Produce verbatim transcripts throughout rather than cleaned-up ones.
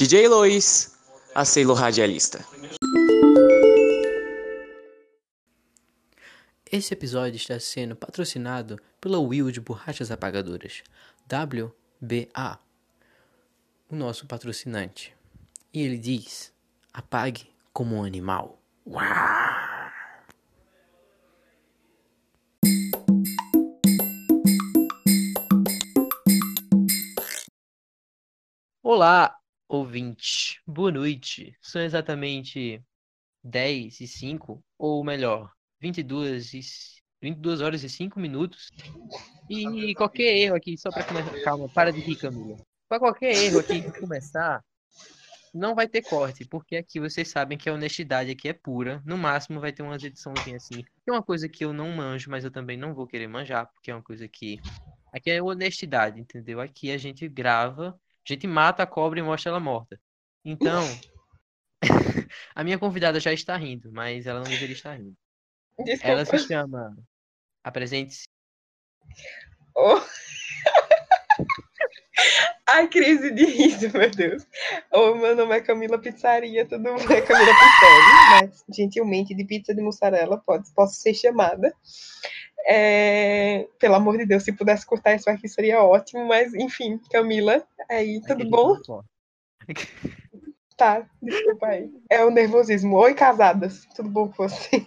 J Lois, a Sailor Radialista. Esse episódio está sendo patrocinado pela Will de Borrachas Apagadoras, W B A, o nosso patrocinante. E ele diz: apague como um animal. Uau! Olá, ouvinte. Boa noite. São exatamente dez e cinco, ou melhor, vinte e duas, e, vinte e duas horas e cinco minutos. E qualquer erro aqui, só para começar. Calma, para de rir, Camila. Para qualquer erro aqui que começar, não vai ter corte, porque aqui vocês sabem que a honestidade aqui é pura. No máximo vai ter umas ediçãozinhas assim. É uma coisa que eu não manjo, mas eu também não vou querer manjar, porque é uma coisa que. Aqui é honestidade, entendeu? Aqui a gente grava, a gente mata a cobra e mostra ela morta. Então, a minha convidada já está rindo, mas ela não deveria estar rindo. Ela Desculpa. se chama. Apresente-se. Oh. Ai, crise de riso, meu Deus. Oh, meu nome é Camila Pizzaria, tudo bem? É Camila Pizzeri, mas gentilmente de pizza de mussarela pode, posso ser chamada. É, pelo amor de Deus, se pudesse cortar isso aqui seria ótimo, mas enfim, Camila, aí, tudo Aquele bom? Tá, desculpa aí. É o nervosismo. Oi, casadas, tudo bom com você?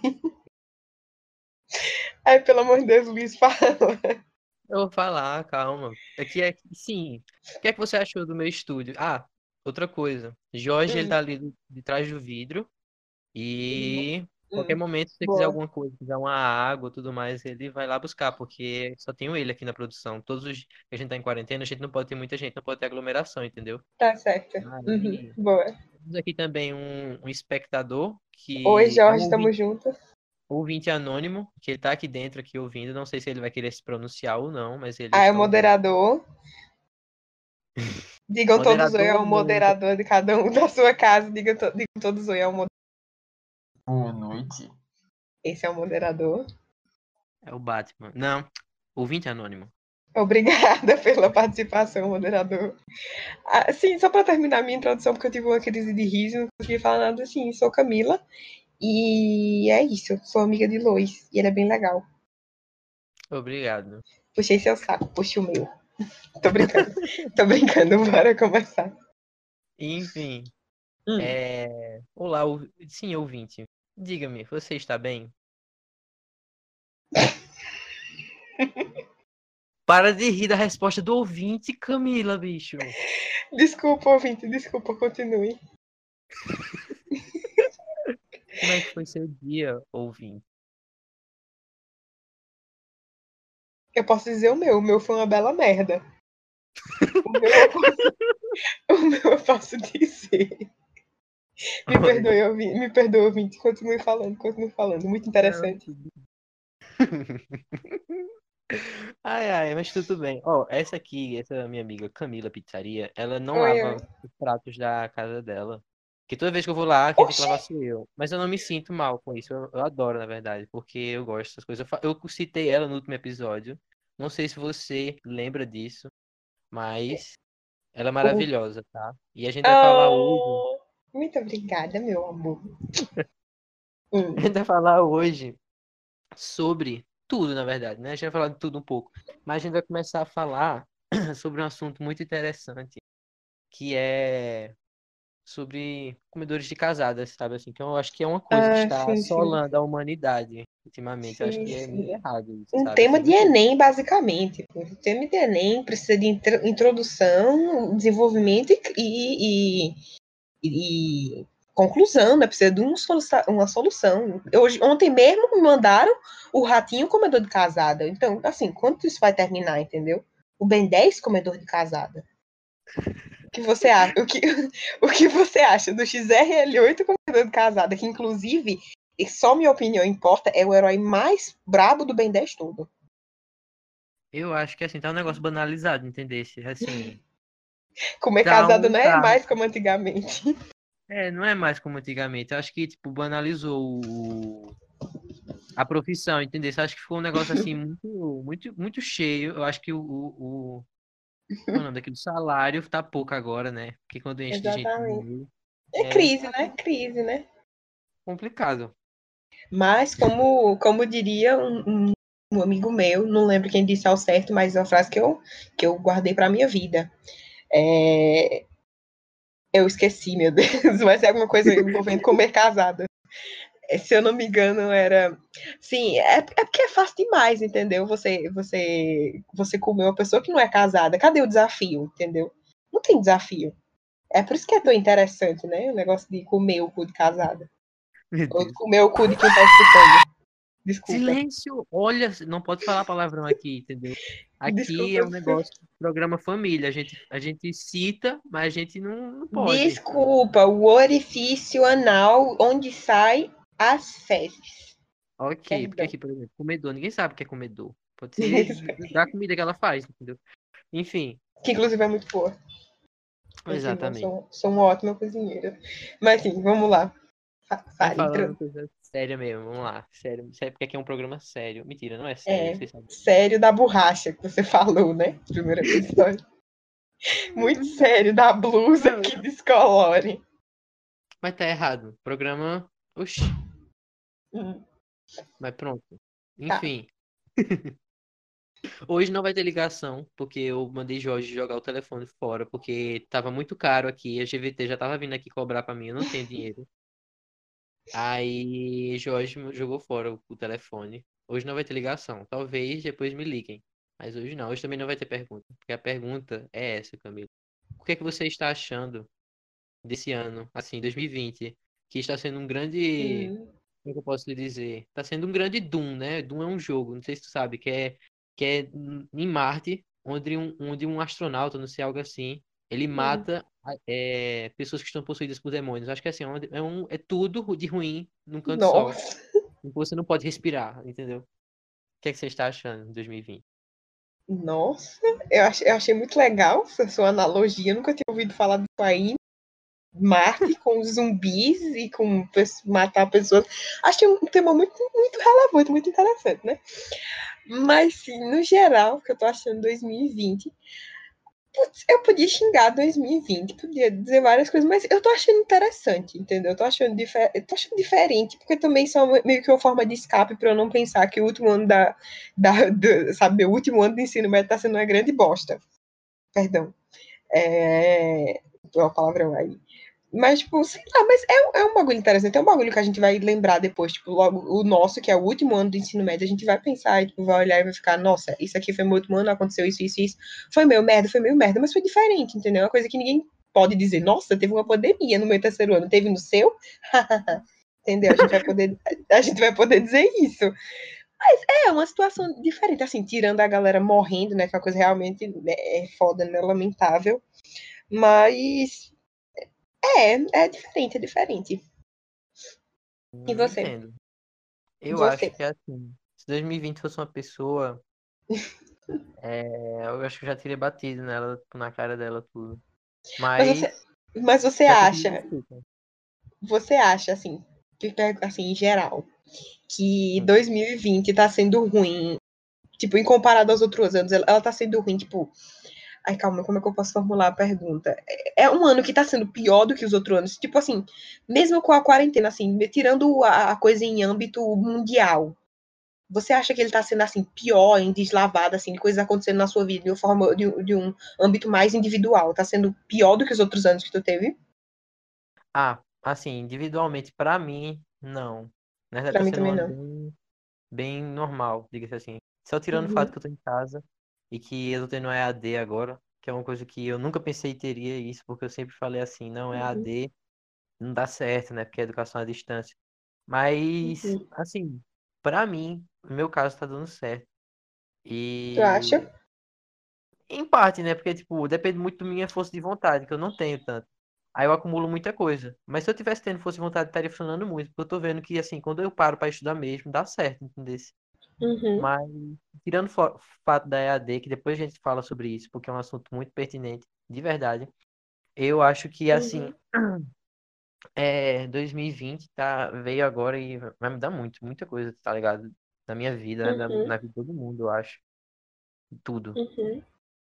Ai, pelo amor de Deus, Luiz, fala. Eu vou falar, calma. Aqui é. Sim. O que é que você achou do meu estúdio? Ah, outra coisa. Jorge, ele Hum, tá ali de de trás do vidro. E qualquer hum, momento, se você quiser boa. alguma coisa, quiser uma água e tudo mais, ele vai lá buscar, porque só tenho ele aqui na produção. Todos os que a gente tá em quarentena, a gente não pode ter muita gente, não pode ter aglomeração, entendeu? Tá certo. Uhum, Aí, boa. temos aqui também um, um espectador, Oi, que é um Jorge, tamo ouvinte, junto. ouvinte anônimo, que ele tá aqui dentro, aqui ouvindo. Não sei se ele vai querer se pronunciar ou não, mas ele Ah, é o está ouvindo. moderador. Digam todos oi Moderador ao não. moderador de cada um da sua casa. Digam, to digam todos oi ao moderador. Boa noite. Esse é o moderador. É o Batman. Não, ouvinte anônimo. Obrigada pela participação, moderador. Ah, sim, só para terminar minha introdução, porque eu tive uma crise de riso, não consegui falar nada assim. Sou Camila e é isso. Sou amiga de Lois e ele é bem legal. Obrigado. Puxei seu saco, puxe o meu. Tô brincando. Tô brincando, bora começar. Enfim, Hum. é... Olá, ou- sim, ouvinte. Diga-me, você está bem? Para de rir da resposta do ouvinte, Camila, bicho. Desculpa, ouvinte, desculpa, continue. Como é que foi seu dia, ouvinte? Eu posso dizer o meu, o meu foi uma bela merda. O meu eu posso, o meu eu posso dizer. Me Olha, perdoe, ouvinte, me perdoe, ouvinte, continue falando, continue falando, muito não, interessante. tudo- Ai, ai, mas tudo bem. Ó, essa aqui, essa minha amiga Camila Pizzaria, ela não Oi, oi. lava os pratos da casa dela. Que toda vez que eu vou lá, quem tem que Oxi! lavar sou eu. Mas eu não me sinto mal com isso. Eu, eu adoro, na verdade, porque eu gosto dessas coisas. Eu, fa- eu citei ela no último episódio. Não sei se você lembra disso, mas ela é Uh. maravilhosa, tá? E a gente vai falar hoje. Ah, muito obrigada, meu amor. A Hum. gente vai falar hoje sobre tudo, na verdade, né? A gente vai falar de tudo um pouco. Mas a gente vai começar a falar sobre um assunto muito interessante, que é sobre comedores de casadas, sabe assim? Que eu acho que é uma coisa que Ah, está sim, sim. assolando a humanidade ultimamente. Eu acho Sim, que é muito sim. errado isso, Um sabe tema assim? de Você... Enem, basicamente. O tema de Enem precisa de intro- introdução, desenvolvimento e, e, e conclusão, né? Precisa de um soluça- uma solução. Hoje, ontem mesmo me mandaram o ratinho comedor de casada. Então, assim, quanto isso vai terminar, entendeu? O Ben dez comedor de casada. O que você acha? O que, o que você acha do X R L oito comedor de casada? Que, inclusive, e só minha opinião importa, é o herói mais brabo do Ben dez todo. Eu acho que assim, tá um negócio banalizado, entender? Assim, Comer tá casado um não é carro. mais como antigamente. É, não é mais como antigamente. Eu acho que, tipo, banalizou o... a profissão, entendeu? Eu acho que ficou um negócio assim muito, muito, muito cheio. Eu acho que o, o, o nome daquele salário tá pouco agora, né? Porque quando enche de gente no Exatamente. meio, É é crise, tá né? Crise, né? complicado. Mas, como, como diria um, um, um amigo meu, não lembro quem disse ao certo, mas é uma frase que eu, que eu guardei para minha vida. É, eu esqueci, meu Deus, mas é alguma coisa envolvendo comer casada. Se eu não me engano, era. Sim, é, é porque é fácil demais, entendeu? Você, você, você comer uma pessoa que não é casada. Cadê o desafio, entendeu? Não tem desafio. É por isso que é tão interessante, né? O negócio de comer o cu de casada. Meu Ou Deus. comer o cu de quem tá escutando. Desculpa. Silêncio! Olha, não pode falar palavrão aqui, entendeu? Aqui Desculpa. é um negócio, programa família. A gente, a gente cita, mas a gente não, não pode. Desculpa. O orifício anal onde sai as fezes. Ok, porque Perdão. aqui, por exemplo, comedor, ninguém sabe o que é comedor. Pode ser da comida que ela faz, entendeu? Enfim, Que inclusive é muito boa. Continua, exatamente. sou, sou uma ótima cozinheira. Mas sim, vamos lá. Mas Fale, falando coisa séria mesmo, vamos lá. Sério, sério, porque aqui é um programa sério. Mentira, não é sério, é, vocês sabem. sério da borracha que você falou, né? Primeiro episódio. Muito sério da blusa Não, que descolore. mas tá errado. Programa. Oxi, Hum, mas pronto. tá. Enfim. Hoje não vai ter ligação, porque eu mandei Jorge jogar o telefone fora, porque tava muito caro aqui. A G V T já tava vindo aqui cobrar pra mim, eu não tenho dinheiro. Aí Jorge jogou fora o, o telefone. Hoje não vai ter ligação. Talvez depois me liguem. Mas hoje não. Hoje também não vai ter pergunta. Porque a pergunta é essa, Camilo. O que é que você está achando desse ano, assim, dois mil e vinte, que está sendo um grande, Hum, como é que eu posso lhe dizer? Está sendo um grande Doom, né? Doom é um jogo, não sei se tu sabe, que é, que é em Marte, onde um, onde um astronauta, não sei, algo assim, ele hum. mata é, pessoas que estão possuídas por demônios. Acho que é assim, onde- é, um, é tudo de ruim num canto só, Nossa. em que você não pode respirar, entendeu? O que é que você está achando em dois mil e vinte? Nossa. Eu achei, eu achei muito legal essa sua analogia. Eu nunca tinha ouvido falar disso aí. Marte com zumbis e com matar pessoas. Achei um tema muito, muito relevante, muito interessante, né? Mas, sim, no geral, o que eu tô achando dois mil e vinte. Putz, eu podia xingar dois mil e vinte, podia dizer várias coisas, mas eu tô achando interessante, entendeu? Eu tô achando, difer eu tô achando diferente, porque também são meio que uma forma de escape para eu não pensar que o último ano da, da, da sabe, o último ano de ensino médio tá sendo uma grande bosta. Perdão. É, uma palavrão aí. Mas, tipo, sei lá, mas é, é um bagulho interessante. É um bagulho que a gente vai lembrar depois, tipo, logo o nosso, que é o último ano do ensino médio, a gente vai pensar e, tipo, vai olhar e vai ficar, nossa, isso aqui foi meu último ano, aconteceu isso, isso, isso. Foi meio merda, foi meio merda, mas foi diferente, entendeu? É uma coisa que ninguém pode dizer, nossa, teve uma pandemia no meu terceiro ano, teve no seu? Entendeu? A gente vai poder, a gente vai poder dizer isso. Mas é uma situação diferente, assim, tirando a galera morrendo, né? Que é uma coisa realmente né, é foda, né? Lamentável. Mas é, é diferente, é diferente. E Hum, você? entendo. Eu acho Você. que é assim. Se dois mil e vinte fosse uma pessoa. É, eu acho que eu já teria batido nela, tipo, na cara dela tudo. Mas você, Mas mas você já pedido acha, desculpa. você acha, assim, que, assim, em geral, que Sim. dois mil e vinte tá sendo ruim, tipo, em comparado aos outros anos, ela, ela tá sendo ruim, tipo, ai, calma, como é que eu posso formular a pergunta? É, é um ano que tá sendo pior do que os outros anos, tipo assim, mesmo com a quarentena, assim, tirando a, a coisa em âmbito mundial, você acha que ele está sendo assim pior, em deslavado, assim, coisas acontecendo na sua vida de uma forma de, de um âmbito mais individual? Está sendo pior do que os outros anos que tu teve? Ah, assim, individualmente, pra mim, não. Na verdade, Para tá mim sendo um também ano não. bem, bem normal, diga-se assim. Só tirando o fato Uhum, que eu tô em casa e que eu tô tendo E A D agora, que é uma coisa que eu nunca pensei teria isso, porque eu sempre falei assim, não, uhum, E A D não dá certo, né? Porque é educação à distância. Mas, uhum. assim, pra mim, no meu caso, tá dando certo. Tu acha? E em parte, né? Porque, tipo, depende muito da minha força de vontade, que eu não tenho tanto. Aí eu acumulo muita coisa. Mas se eu tivesse tendo força de vontade, estaria funcionando muito. Porque eu tô vendo que, assim, quando eu paro pra estudar mesmo, dá certo, entendeu? Uhum, Mas, tirando o fato da E A D, que depois a gente fala sobre isso, porque é um assunto muito pertinente, de verdade. Eu acho que, assim, uhum, é, dois mil e vinte tá, veio agora e vai mudar muito, muita coisa, tá ligado? Na minha vida, né? Na, uhum, na vida de todo mundo, eu acho. Tudo. uhum.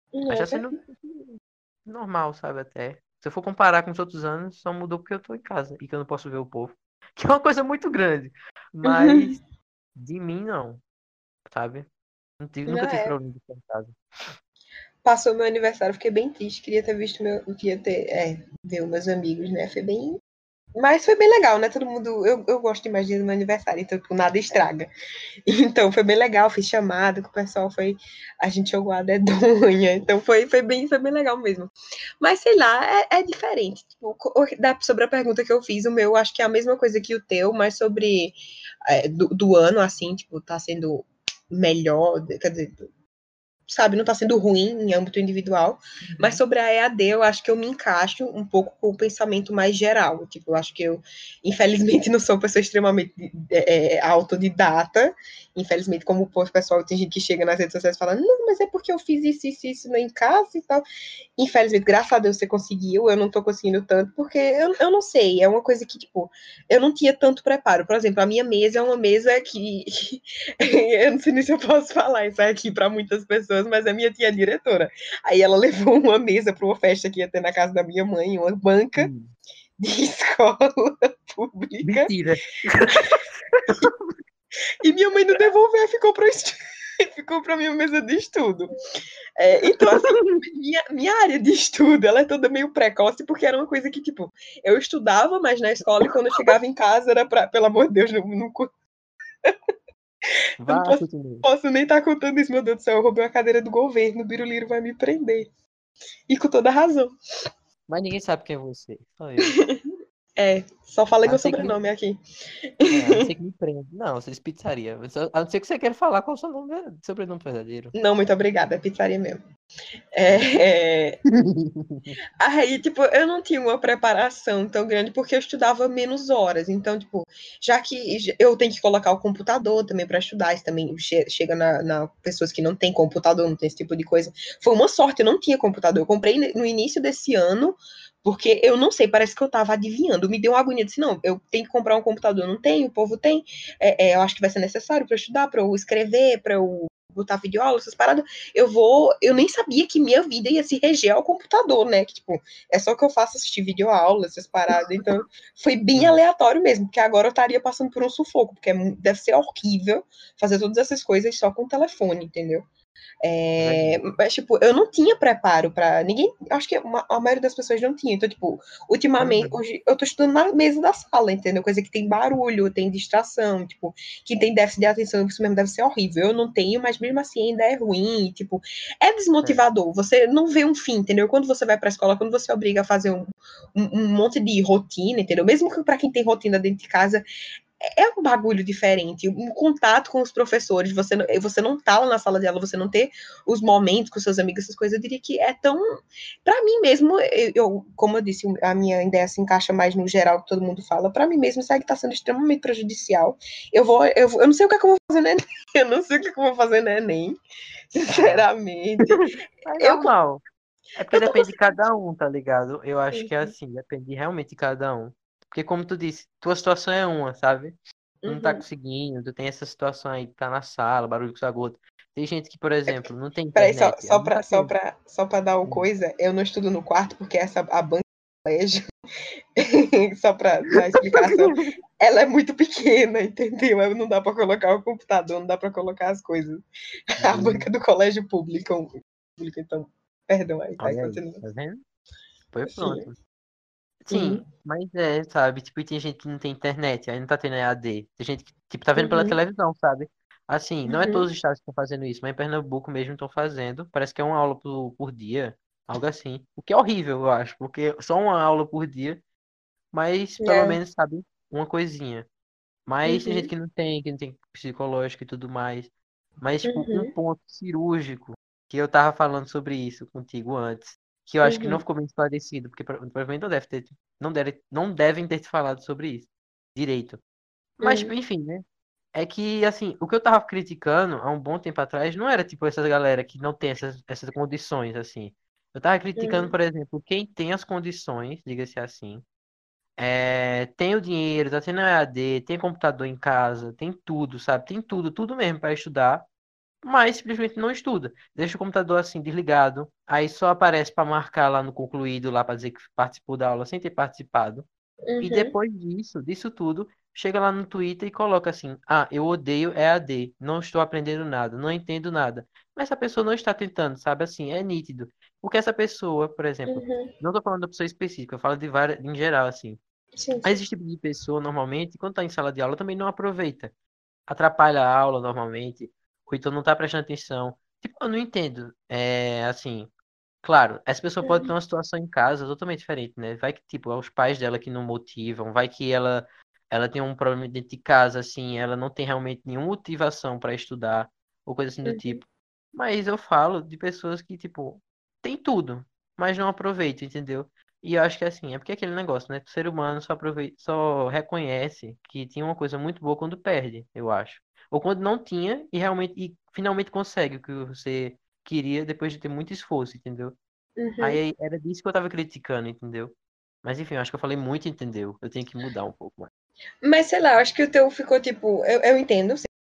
Mas É tá sendo normal, sabe, até. Se eu for comparar com os outros anos, só mudou porque eu tô em casa e que eu não posso ver o povo. Que é uma coisa muito grande. verdade. Mas de mim, não, sabe? Não tive- Não nunca tive é. problema de ficar em casa. Passou meu aniversário, fiquei bem triste. Queria ter visto meu. Queria ter. É, ver os meus amigos, né? Foi bem. Mas foi bem legal, né? Todo mundo. Eu, eu gosto demais do meu aniversário, então tipo, nada estraga. Então foi bem legal, fiz chamada com o pessoal, foi. A gente jogou a dedonha. Então foi, foi, bem, foi bem legal mesmo. Mas sei lá, é, é diferente. Tipo, sobre a pergunta que eu fiz, o meu acho que é a mesma coisa que o teu, mas sobre é, do, do ano, assim, tipo, tá sendo melhor, quer dizer, sabe, não está sendo ruim em âmbito individual, mas Uhum. sobre a E A D eu acho que eu me encaixo um pouco com o pensamento mais geral, tipo, eu acho que eu, infelizmente, não sou uma pessoa extremamente é, é, autodidata, infelizmente, como o pessoal, tem gente que chega nas redes sociais e fala, não, mas é porque eu fiz isso, isso, isso em casa e tal, infelizmente, graças a Deus você conseguiu, eu não tô conseguindo tanto, porque eu, eu não sei, é uma coisa que, tipo, eu não tinha tanto preparo, por exemplo, a minha mesa é uma mesa que, eu não sei nem se eu posso falar isso aqui para muitas pessoas, mas a minha tia é diretora. Aí ela levou uma mesa para uma festa que ia ter na casa da minha mãe, uma banca Hum. de escola pública, Mentira. e minha mãe não devolveu, ficou para ficou para minha mesa de estudo. É, então, assim, minha, minha área de estudo, ela é toda meio precoce, porque era uma coisa que, tipo, eu estudava mais na escola e quando eu chegava em casa era para, pelo amor de Deus, não, não, eu não Vá, posso, continue. posso nem estar contando isso, meu Deus do céu, eu roubei uma cadeira do governo, o Biruliro vai me prender. E com toda razão. Mas ninguém sabe quem é você. Só eu. É, só falei A não meu ser que me, sobrenome aqui. é, a não ser que me prenda. Não, vocês pizzaria. A não ser que você queira falar qual é o seu nome, ver- sobrenome verdadeiro. Não, muito obrigada, é pizzaria mesmo. É, é... Aí, tipo, eu não tinha uma preparação tão grande porque eu estudava menos horas. Então, tipo, já que eu tenho que colocar o computador também para estudar, isso também che chega na, na pessoas que não têm computador, não tem esse tipo de coisa. Foi uma sorte, eu não tinha computador. Eu comprei no início desse ano, porque eu não sei, parece que eu tava adivinhando. Me deu uma agonia, disse, não, eu tenho que comprar um computador, não tenho, o povo tem. É, é, eu acho que vai ser necessário para estudar, para eu escrever, para eu botar videoaula, essas paradas. Eu vou. Eu nem sabia que minha vida ia se reger ao computador, né? Que, tipo, é só que eu faço assistir videoaula, essas paradas. Então, foi bem Hum. aleatório mesmo, porque agora eu estaria passando por um sufoco, porque é, deve ser horrível fazer todas essas coisas só com o telefone, entendeu? É, Verdade. mas, tipo, eu não tinha preparo pra. Ninguém. Acho que uma, a maioria das pessoas não tinha. Então, tipo, ultimamente, Uhum. hoje eu tô estudando na mesa da sala, entendeu? Coisa que tem barulho, tem distração, tipo, que tem déficit de atenção, isso mesmo deve ser horrível. Eu não tenho, mas mesmo assim ainda é ruim. Tipo, é É. desmotivador. Você não vê um fim, entendeu? Quando você vai pra escola, quando você obriga a fazer um, um, um monte de rotina, entendeu? Mesmo que pra quem tem rotina dentro de casa, é um bagulho diferente, um contato com os professores, você não, você não tá lá na sala de aula, você não ter os momentos com seus amigos, essas coisas, eu diria que é tão, para mim mesmo, eu, eu, como eu disse, a minha ideia se encaixa mais no geral que todo mundo fala, para mim mesmo isso aí tá sendo extremamente prejudicial, eu vou, eu, vou, eu não sei o que é que eu vou fazer no Enem, eu não sei o que é que eu vou fazer no Enem, Ah. sinceramente, É eu, normal. É porque eu tô depende de conseguindo, cada um, tá ligado? Eu acho que é uhum, assim, depende realmente de cada um. Porque como tu disse, tua situação é uma, sabe? Tu não tá uhum. conseguindo, tu tem essa situação aí, tá na sala, barulho com sua gota. Tem gente que, por exemplo, não tem Peraí, só, internet. só, Eu pra, nunca só, teve. pra, só pra dar uma Hum. coisa, eu não estudo no quarto porque essa, a banca do colégio só para dar explicação, ela é muito pequena, entendeu? Não dá para colocar o computador, não dá para colocar as coisas. A banca Hum. do colégio público, público então, perdão, aí, aí Olha aí, continua. tá vendo? Foi Sim. pronto. Uhum. Sim, mas é, sabe? Tipo, e tem gente que não tem internet, aí não tá tendo E A D. Tem gente que, tipo, tá vendo pela Uhum. televisão, sabe? Assim, não é todos Uhum. os estados que estão fazendo isso, mas em Pernambuco mesmo estão fazendo. Parece que é uma aula por, por dia, algo assim. O que é horrível, eu acho, porque só uma aula por dia, mas pelo É. menos, sabe, uma coisinha. Mas tem gente Uhum. que não tem, que não tem psicológico e tudo mais. Mas, tipo, um Uhum. ponto cirúrgico, que eu tava falando sobre isso contigo antes, que eu acho que não Uhum. ficou bem esclarecido, porque pro- provavelmente não deve ter, não deve, não devem ter te falado sobre isso direito. Mas, Uhum. tipo, enfim, né? É que, assim, o que eu tava criticando há um bom tempo atrás não era, tipo, essas galera que não tem essas, essas condições, assim. Eu tava criticando, Uhum. por exemplo, quem tem as condições, diga-se assim, é, tem o dinheiro, tá tendo E A D, tem computador em casa, tem tudo, sabe? Tem tudo, tudo mesmo para estudar. mas simplesmente não estuda. Deixa o computador assim desligado, aí só aparece para marcar lá no concluído, lá para dizer que participou da aula sem ter participado. E Uhum, depois disso, disso tudo, chega lá no Twitter e coloca assim: ah, eu odeio E A D, não estou aprendendo nada, não entendo nada. Mas essa pessoa não está tentando, sabe assim? É nítido. Porque essa pessoa, por exemplo, uhum. não estou falando da pessoa específica, eu falo de várias, em geral, assim. Sim, Mas sim. esse tipo de pessoa, normalmente, quando está em sala de aula, também não aproveita. Atrapalha a aula, normalmente, ou então não está prestando atenção. Tipo, eu não entendo. É, assim. Claro, essa pessoa pode ter Uhum, uma situação em casa totalmente diferente, né? Vai que, tipo, é os pais dela que não motivam, vai que ela, ela tem um problema dentro de casa, assim, ela não tem realmente nenhuma motivação para estudar, ou coisa assim do uhum, tipo. Mas eu falo de pessoas que, tipo, tem tudo, mas não aproveitam, entendeu? E eu acho que, assim, é porque é aquele negócio, né? O ser humano só aproveita, só reconhece que tinha uma coisa muito boa quando perde, eu acho. Ou quando não tinha e realmente, e finalmente consegue o que você queria depois de ter muito esforço, entendeu? uhum. Aí era disso que eu tava criticando, entendeu? Mas enfim, eu acho que eu falei muito, entendeu? Eu tenho que mudar um pouco mais. Mas sei lá, eu acho que o teu ficou tipo. Eu, eu entendo,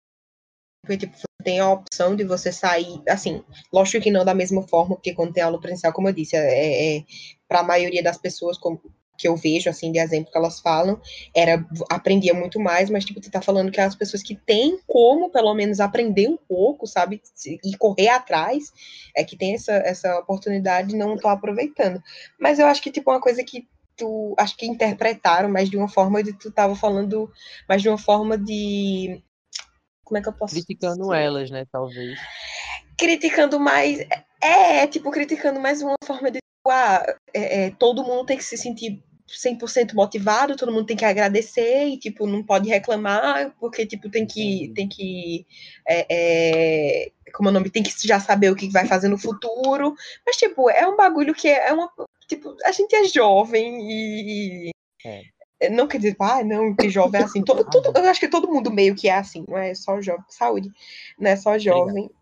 porque tipo, tem a opção de você sair, assim, lógico que não da mesma forma, porque quando tem aula presencial, como eu disse, é, é para a maioria das pessoas como, que eu vejo, assim, de exemplo que elas falam, era aprendia muito mais, mas tipo, tu tá falando que as pessoas que têm como, pelo menos, aprender um pouco, sabe, e correr atrás, é que tem essa, essa oportunidade e não estão aproveitando. Mas eu acho que, tipo, uma coisa que tu, acho que interpretaram, mas de uma forma de tu tava falando, mas de uma forma de como é que eu posso Criticando dizer? elas, né, talvez. Criticando mais. É, é, tipo, criticando mais uma forma de. Tipo, ah, é, é, todo mundo tem que se sentir cem por cento motivado, todo mundo tem que agradecer e, tipo, não pode reclamar, porque, tipo, tem que. Entendi. Tem que é, é, como é o nome? Tem que já saber o que vai fazer no futuro. Mas, tipo, é um bagulho que é, é uma. Tipo, a gente é jovem e. É. Não quer dizer, ah, não, que jovem é assim. Todo, Ah, todo, não. eu acho que todo mundo meio que é assim, não é só jovem. Saúde, não é só Obrigado. jovem.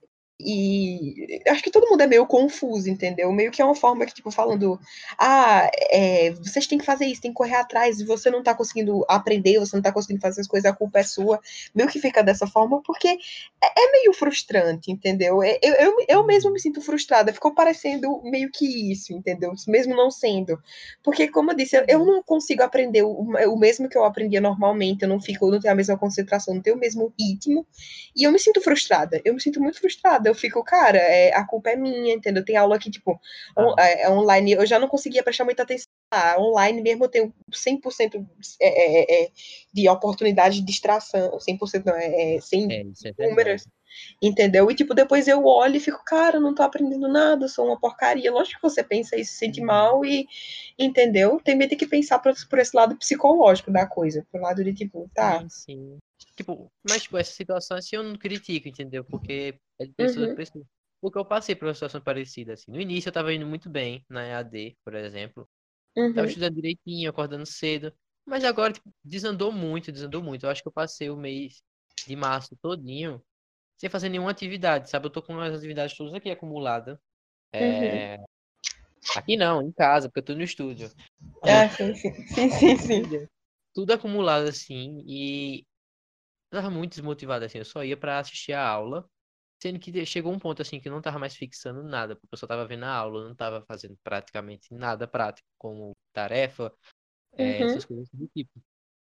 E acho que todo mundo é meio confuso, entendeu? Meio que é uma forma que, tipo, falando, ah, é, vocês têm que fazer isso, tem que correr atrás, e você não tá conseguindo aprender, você não tá conseguindo fazer as coisas, a culpa é sua. Meio que fica dessa forma, porque é, é meio frustrante, entendeu? É, Eu, eu, eu mesmo me Uhum. sinto frustrada, ficou parecendo meio que isso, entendeu? Mesmo não sendo. Porque, como eu disse, eu, eu Uhum. não consigo aprender o, o mesmo que eu aprendia normalmente, eu não fico, eu não tenho a mesma concentração, não tenho o mesmo ritmo, e eu me sinto frustrada, eu me sinto muito frustrada. Eu fico, cara, é, a culpa é minha, entendeu? Tem aula que, tipo, on, Ah, é, é online, eu já não conseguia prestar muita atenção. Ah, online mesmo eu tenho cem por cento é, é, é, de oportunidade de distração, cem por cento não, é, é, sem é, isso é verdade. números, entendeu? E, tipo, depois eu olho e fico, cara, não tô aprendendo nada, sou uma porcaria. Lógico que você pensa e se sente Uhum. mal e, entendeu? Também tem que pensar por, por esse lado psicológico da coisa, pro lado de, tipo, tá. Sim, sim. Tipo, mas, tipo, essa situação assim eu não critico, entendeu? Porque é de pessoa a Uhum, pessoa. Porque eu passei por uma situação parecida, assim. No início eu tava indo muito bem na E A D, por exemplo. Tava uhum, estudando direitinho, acordando cedo. Mas agora, tipo, desandou muito, desandou muito. Eu acho que eu passei o mês de março todinho sem fazer nenhuma atividade, sabe? Eu tô com as atividades todas aqui acumuladas. uhum. É... Aqui não, em casa, porque eu tô no estúdio. Ah, sim, sim, sim, sim, sim. Entendeu? Tudo acumulado assim. E eu tava muito desmotivado, assim. Eu só ia pra assistir a aula. Sendo que chegou um ponto assim que eu não tava mais fixando nada, porque eu só tava vendo a aula, eu não tava fazendo praticamente nada prático, como tarefa, é, Uhum, essas coisas do tipo.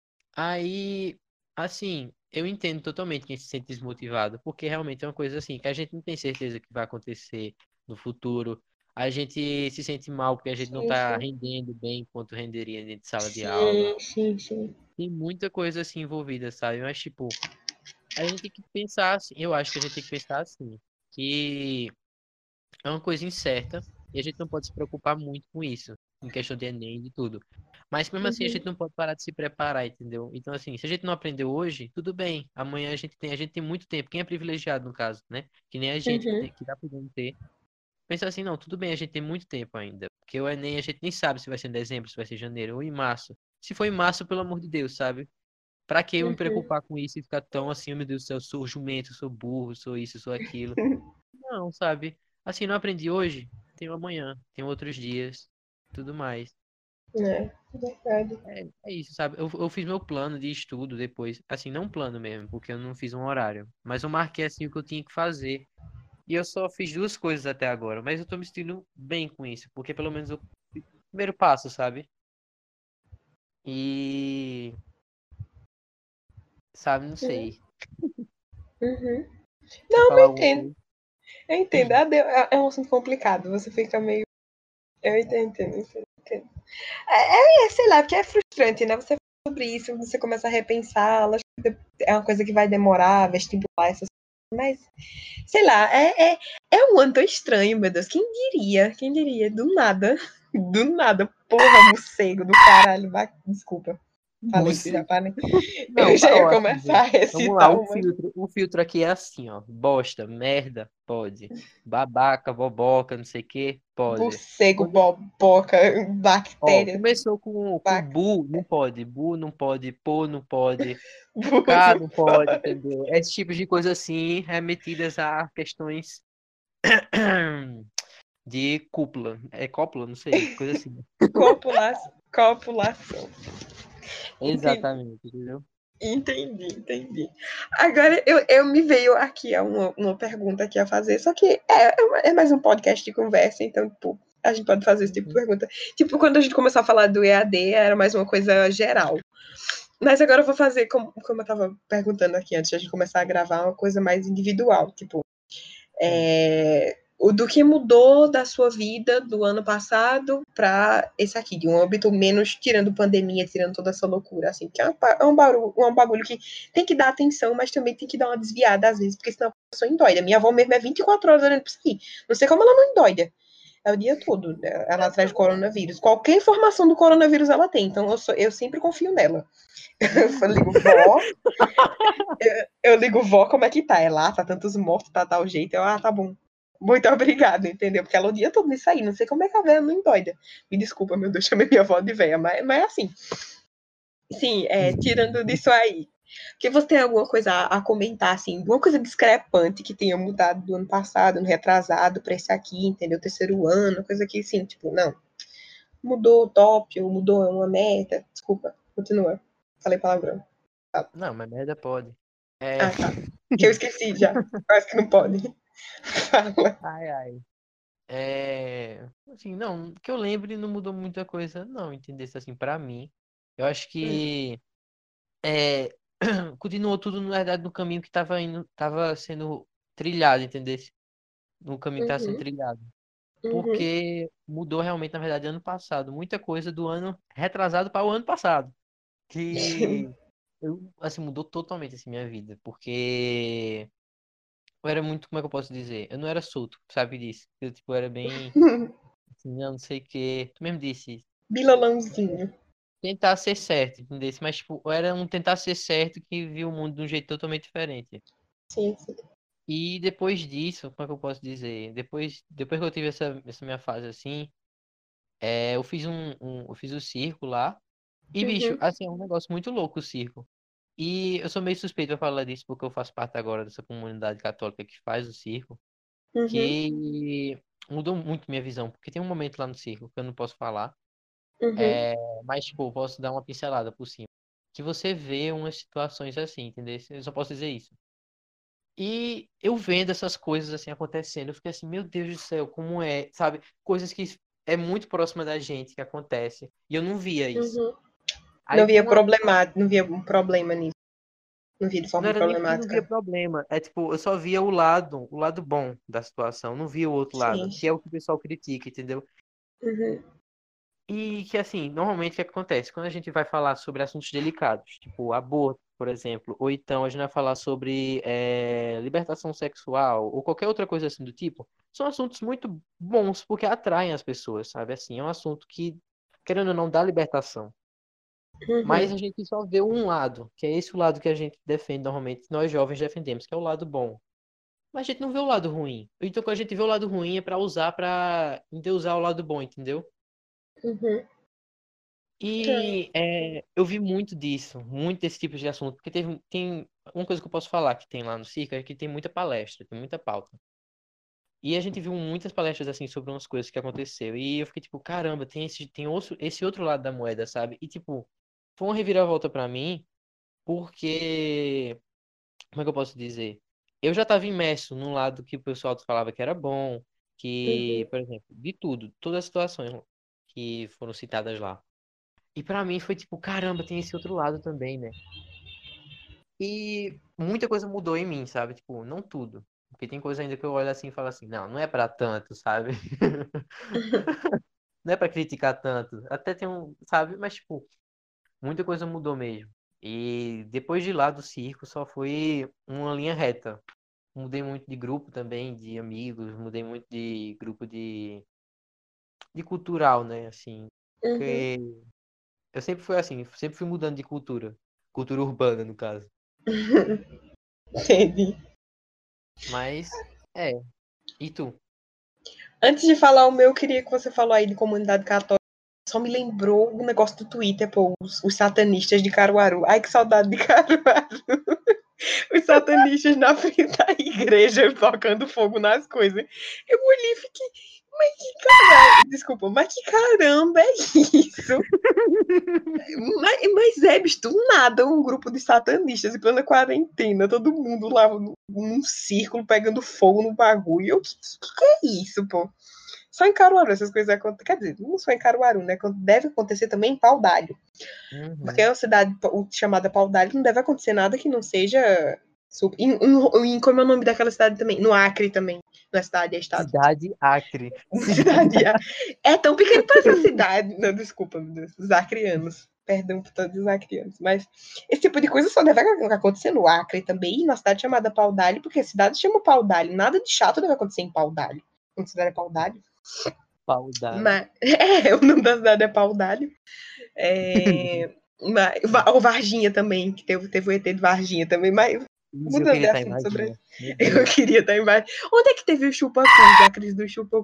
Aí, assim, eu entendo totalmente quem se sente desmotivado, porque realmente é uma coisa assim, que a gente não tem certeza que vai acontecer no futuro. A gente se sente mal porque a gente não sim, tá sim. rendendo bem quanto renderia dentro de sala de aula. Sim, sim, sim. Tem muita coisa assim envolvida, sabe? Mas, tipo, a gente tem que pensar assim, eu acho que a gente tem que pensar assim, que é uma coisa incerta e a gente não pode se preocupar muito com isso, em questão de Enem e de tudo. Mas mesmo assim a Uhum, gente não pode parar de se preparar, entendeu? Então assim, se a gente não aprendeu hoje, tudo bem. Amanhã a gente tem, a gente tem muito tempo. Quem é privilegiado no caso, né? Que nem a gente que, uhum, tem, que tá podendo ter. Pensa assim, não, tudo bem, a gente tem muito tempo ainda. Porque o Enem a gente nem sabe se vai ser em dezembro, se vai ser em janeiro ou em março. Se for em março, pelo amor de Deus, sabe? Pra que eu me uhum. preocupar com isso e ficar tão assim, oh, meu Deus do céu, eu sou jumento, eu sou burro, eu sou isso, eu sou aquilo. Não, sabe? Assim, não aprendi hoje, tenho amanhã, tenho outros dias, tudo mais. É, verdade. É, é isso, sabe? Eu, eu fiz meu plano de estudo depois. Assim, não um plano mesmo, porque eu não fiz um horário. Mas eu marquei assim o que eu tinha que fazer. E eu só fiz duas coisas até agora. Mas eu tô me sentindo bem com isso, porque pelo menos eu fiz o primeiro passo, sabe? E, sabe, não Uhum. sei. Uhum. Quer Não, falar eu alguma entendo. coisa? Eu entendo. Ah, deu- É é um assunto complicado. Você fica meio. Eu entendo, entendo, entendo. entendo. É, é, sei lá, porque é frustrante, né? Você fala sobre isso, você começa a repensar. Lógico que é uma coisa que vai demorar, vestibular, essas coisas. Mas, sei lá, é, é, é um ano tão estranho, meu Deus. Quem diria? Quem diria? Do nada. Do nada. Porra, morcego do caralho. Ba- Desculpa. Falei que já Você. parei. Eu Não, já ó, ia assim, começar gente. a Vamos lá, recitar o uma. filtro, o filtro aqui é assim, ó. Bosta, merda, pode. Babaca, boboca, não sei o que, pode. Morcego, Quando, boboca, ó, bactéria, começou com, com vaca. bu, não pode. Bu não pode, pô não pode, cá Burro, não pode, entendeu? Esse tipo de coisa assim, remetidas a questões de cúpula. É cópula? Não sei, coisa assim. copulação. Copulação. Entendi. Exatamente, entendeu? Entendi, entendi. Agora eu, eu me veio aqui a uma, uma pergunta aqui a fazer, só que é, é uma- é mais um podcast de conversa, então, tipo, a gente pode fazer esse tipo de Uhum. pergunta. Tipo, quando a gente começou a falar do E A D, era mais uma coisa geral. Mas agora eu vou fazer, como, como eu tava perguntando aqui antes de a gente começar a gravar, uma coisa mais individual. Tipo, Sim. é, o do que mudou da sua vida do ano passado para esse aqui, de um âmbito menos tirando pandemia, tirando toda essa loucura, assim, que é, uma, é um, barulho, um bagulho que tem que dar atenção, mas também tem que dar uma desviada às vezes, porque senão a pessoa endoida. Minha avó mesmo é vinte e quatro horas olhando pra isso aí. Não sei como ela não endoida. É o dia todo, né? Ela atrás de coronavírus. Qualquer informação do coronavírus ela tem, então eu, sou, eu sempre confio nela. Eu ligo, vó, eu, eu ligo, vó, como é que tá? É lá, tá tantos mortos, tá tal jeito. Eu, ah, tá bom. Muito obrigada, entendeu? Porque ela o dia todo nisso aí. Não sei como é que a velha não endoida. Me desculpa, meu Deus, chamei minha avó de velha, mas, mas é assim. Sim, é, tirando disso aí. Que você tem alguma coisa a, a comentar, assim, alguma coisa discrepante que tenha mudado do ano passado, no retrasado, pra esse aqui, entendeu? Terceiro ano, coisa que, assim, tipo, não. Mudou o top, ou mudou uma meta. Desculpa, continua. Falei palavrão. Não, mas merda pode. É. Ah, tá. Que eu esqueci já. Acho que não pode. Fala. Ai, ai. É, assim, não, que eu lembre não mudou muita coisa, não, entendesse assim, pra mim. Eu acho que é, continuou tudo, na verdade, no caminho que tava indo, tava sendo trilhado, entendesse? No caminho que tava sendo Uhum, trilhado. uhum. Porque mudou realmente, na verdade, ano passado. Muita coisa do ano retrasado para o ano passado. Que eu, assim, mudou totalmente assim, minha vida. Porque eu era muito, como é que eu posso dizer? Eu não era solto, sabe disso? Eu, tipo, era bem. Assim, não, não sei o quê. Tu mesmo disse, Bilalãozinho. tentar ser certo, entendeu? Mas, tipo, era um tentar ser certo que viu o mundo de um jeito totalmente diferente. Sim, sim. E depois disso, como é que eu posso dizer? Depois, depois que eu tive essa, essa minha fase assim, é, eu fiz um, um, eu fiz o circo lá. E, bicho, Uhum, assim, é um negócio muito louco o circo. E eu sou meio suspeito pra falar disso, porque eu faço parte agora dessa comunidade católica que faz o circo, uhum, que mudou muito minha visão, porque tem um momento lá no circo que eu não posso falar. uhum, É, mas, tipo, eu posso dar uma pincelada por cima. Que você vê umas situações assim, entendeu? Eu só posso dizer isso. E eu vendo essas coisas assim acontecendo, eu fiquei assim, meu Deus do céu, como é, sabe? Coisas que é muito próxima da gente que acontece. E eu não via isso. uhum. Aí Não por via uma. problemática, não via um problema nisso. Não via de Não forma era nem que não via problemática. problema. É tipo, eu só via o lado, o lado bom da situação, não via o outro Sim. lado, que é o que o pessoal critica, entendeu? Uhum, E que, assim, normalmente o que acontece? Quando a gente vai falar sobre assuntos delicados, tipo aborto, por exemplo, ou então a gente vai falar sobre eh, libertação sexual, ou qualquer outra coisa assim do tipo, são assuntos muito bons, porque atraem as pessoas, sabe? Assim, é um assunto que, querendo ou não, dá libertação. Mas uhum, a gente só vê um lado, que é esse o lado que a gente defende normalmente, nós jovens defendemos, que é o lado bom. Mas a gente não vê o lado ruim. Então, quando a gente vê o lado ruim, é pra usar pra endeusar o lado bom, entendeu? uhum. É. E é, eu vi muito disso, muito desse tipo de assunto, porque teve, tem uma coisa que eu posso falar que tem lá no Circo, é que tem muita palestra, tem muita pauta. E a gente viu muitas palestras assim sobre umas coisas que aconteceu. E eu fiquei tipo, caramba, tem esse, tem outro, esse outro lado da moeda, sabe? E tipo, foi uma reviravolta pra mim, porque, como é que eu posso dizer? Eu já estava imerso num lado que o pessoal falava que era bom, que, Uhum. por exemplo, de tudo, todas as situações que foram citadas lá. E pra mim foi tipo, caramba, tem esse outro lado também, né? E muita coisa mudou em mim, sabe? Tipo, não tudo. Porque tem coisa ainda que eu olho assim e falo assim, não, não é pra tanto, sabe? Não é pra criticar tanto. Até tem um, sabe? Mas, tipo, muita coisa mudou mesmo. E depois de lá do circo só foi uma linha reta. Mudei muito de grupo também, de amigos, mudei muito de grupo de, de cultural, né? Assim, Uhum. porque eu sempre fui assim, sempre fui mudando de cultura. Cultura urbana, no caso. Entendi. Mas, é. E tu? Antes de falar o meu, eu queria que você falou aí de comunidade católica. Só me lembrou o negócio do Twitter, pô, os, os satanistas de Caruaru. Ai, que saudade de Caruaru. Os satanistas na frente da igreja tocando fogo nas coisas. Eu olhei e fiquei, mas que caralho, desculpa, mas que caramba é isso? Mas, mas é, bicho, do nada, um grupo de satanistas em plena quarentena, todo mundo lá num, num círculo pegando fogo no bagulho. Eu, que, que, que é isso, pô? Só em Caruaru essas coisas acontecem. Quer dizer, não só em Caruaru, né? Deve acontecer também em Pau d'Alho. Porque é Uhum. uma cidade chamada Pau d'Alho, não deve acontecer nada que não seja. Em, em, em, como é o nome daquela cidade também? No Acre também. Não é cidade, é estado. Cidade Acre. Cidade Cidade. É tão pequeno para essa cidade. Não, desculpa, meu Deus. Os acrianos. Perdão por todos os acrianos. Mas esse tipo de coisa só deve acontecer no Acre também, na cidade chamada Pau d'Alho, porque a cidade chama Pau d'Alho. Nada de chato deve acontecer em Pau d'Alho. Quando a cidade é Pau d'Alho. Pau d'Alho. Mas, é, o nome da cidade é Pau d'Alho. É, mas, ou Varginha também, que teve, teve o E T de Varginha também, mas Isso, eu mudando queria de estar em assunto sobre Varginha. isso. Meu Eu Deus. queria estar em Varginha. Onde é que teve o chupa-cu, a crise do chupa-cu?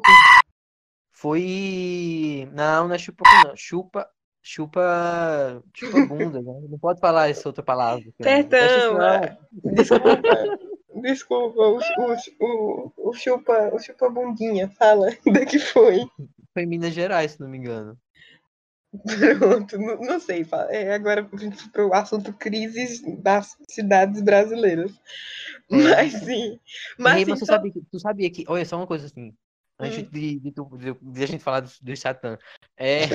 Foi. Não, não é chupa, não. Chupa. Chupa. Chupa bunda, né? Não pode falar essa outra palavra, cara. Presta Perdão, atenção. desculpa. Desculpa, o, o, o, o chupa, o chupa bundinha, fala, onde que foi? Foi em Minas Gerais, se não me engano. Pronto, não, não sei, é, agora para o assunto crises das cidades brasileiras. É. Mas sim, mas Ei, sim, mas tu só. sabia que, tu sabia que. Olha, só uma coisa assim. Antes Hum. de, de, tu- de, de a gente falar dos do Satã. É.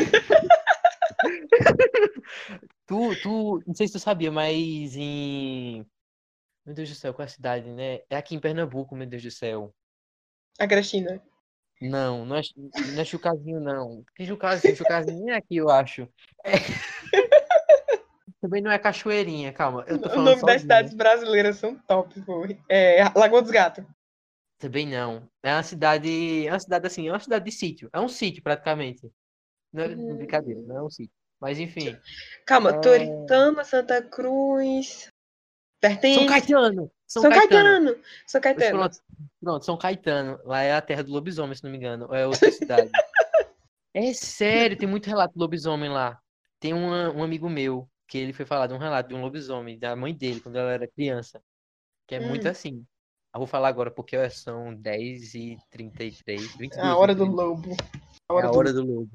Tu, tu. Não sei se tu sabia, mas em. Meu Deus do céu, qual é a cidade, né? É aqui em Pernambuco, meu Deus do céu. A Cristina. Não, não é, não é Chucazinho, não. Que Chucazinho? Chucazinho é aqui, eu acho. É, também não é Cachoeirinha, calma. Eu tô O falando nome das sozinho. cidades brasileiras são top, pô. É Lagoa dos Gatos. Também não. É uma cidade. É uma cidade assim, é uma cidade de sítio. É um sítio, praticamente. Não é brincadeira, não é um sítio. Mas enfim. Calma, É... Toritama, Santa Cruz. São Pertence. Caetano! São São Caetano! Caetano. São Pois Caetano. pronto, pronto, São Caetano. Lá é a terra do lobisomem, se não me engano. Ou é outra cidade. É sério, tem muito relato de lobisomem lá. Tem uma- um amigo meu que ele foi falar de um relato de um lobisomem, da mãe dele, quando ela era criança. Que é muito Hum, assim. Eu vou falar agora porque ó, são dez e trinta e três, a vinte e duas, hora do vinte e três. lobo. A É hora a do hora lobo. do lobo.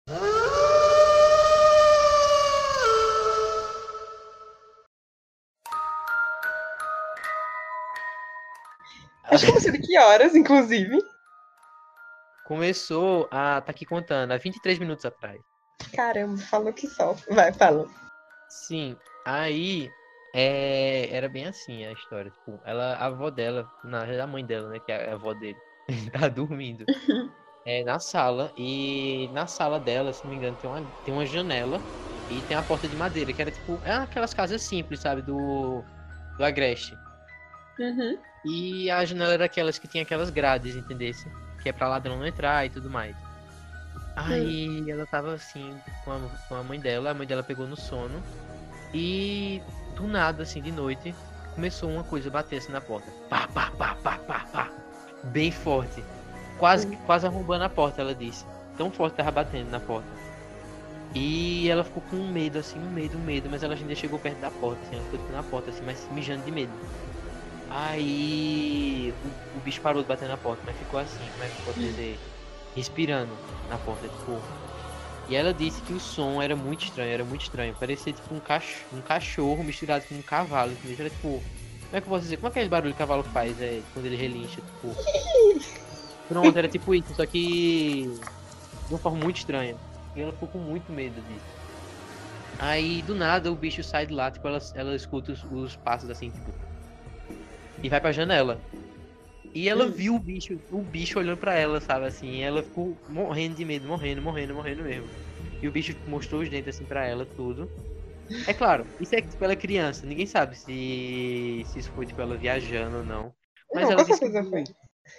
Acho que você de que horas, inclusive. Começou a. Tá aqui contando, há vinte e três minutos atrás. Caramba, falou que só. Vai, fala. Sim, aí é, era bem assim a história. Tipo, ela, a avó dela, na realidade a mãe dela, né? Que é a avó dele, tá dormindo. É na sala, e na sala dela, se não me engano, tem uma, tem uma janela e tem a porta de madeira, que era tipo, é aquelas casas simples, sabe, do, do Agreste. Uhum. E a janela era aquelas que tinha aquelas grades, entendesse? Que é pra ladrão não entrar e tudo mais. Hum. Aí ela tava assim com a, com a mãe dela, a mãe dela pegou no sono e do nada, assim, de noite, começou uma coisa a bater assim na porta. Pá, pá, pá, pá, pá, pá. Bem forte. Quase, Hum. quase arrombando a porta, ela disse. Tão forte tava batendo na porta. E ela ficou com um medo, assim, um medo, um medo, mas ela ainda chegou perto da porta, assim, ela ficou tipo, na porta, assim, mas mijando de medo. Aí o, o bicho parou de bater na porta, mas ficou assim, como é que eu posso dizer? Respirando na porta, tipo. E ela disse que o som era muito estranho, era muito estranho. Parecia tipo um, cach um cachorro misturado com um cavalo. Entendeu? Era tipo. Como é que eu posso dizer? Como é aquele barulho que o cavalo faz é, quando ele relincha? Tipo. Pronto, era tipo isso, só que. De uma forma muito estranha. E ela ficou com muito medo disso. Aí do nada o bicho sai de lá, tipo, ela, ela escuta os, os passos assim, tipo. E vai pra janela. E ela Hum. viu o bicho, o bicho olhando pra ela, sabe, assim, e ela ficou morrendo de medo, morrendo, morrendo, morrendo mesmo. E o bicho mostrou os dentes assim pra ela, tudo. É claro, isso é tipo ela é criança, ninguém sabe se, se isso foi tipo ela viajando ou não. Mas Não, ela com disse que certeza foi. viu.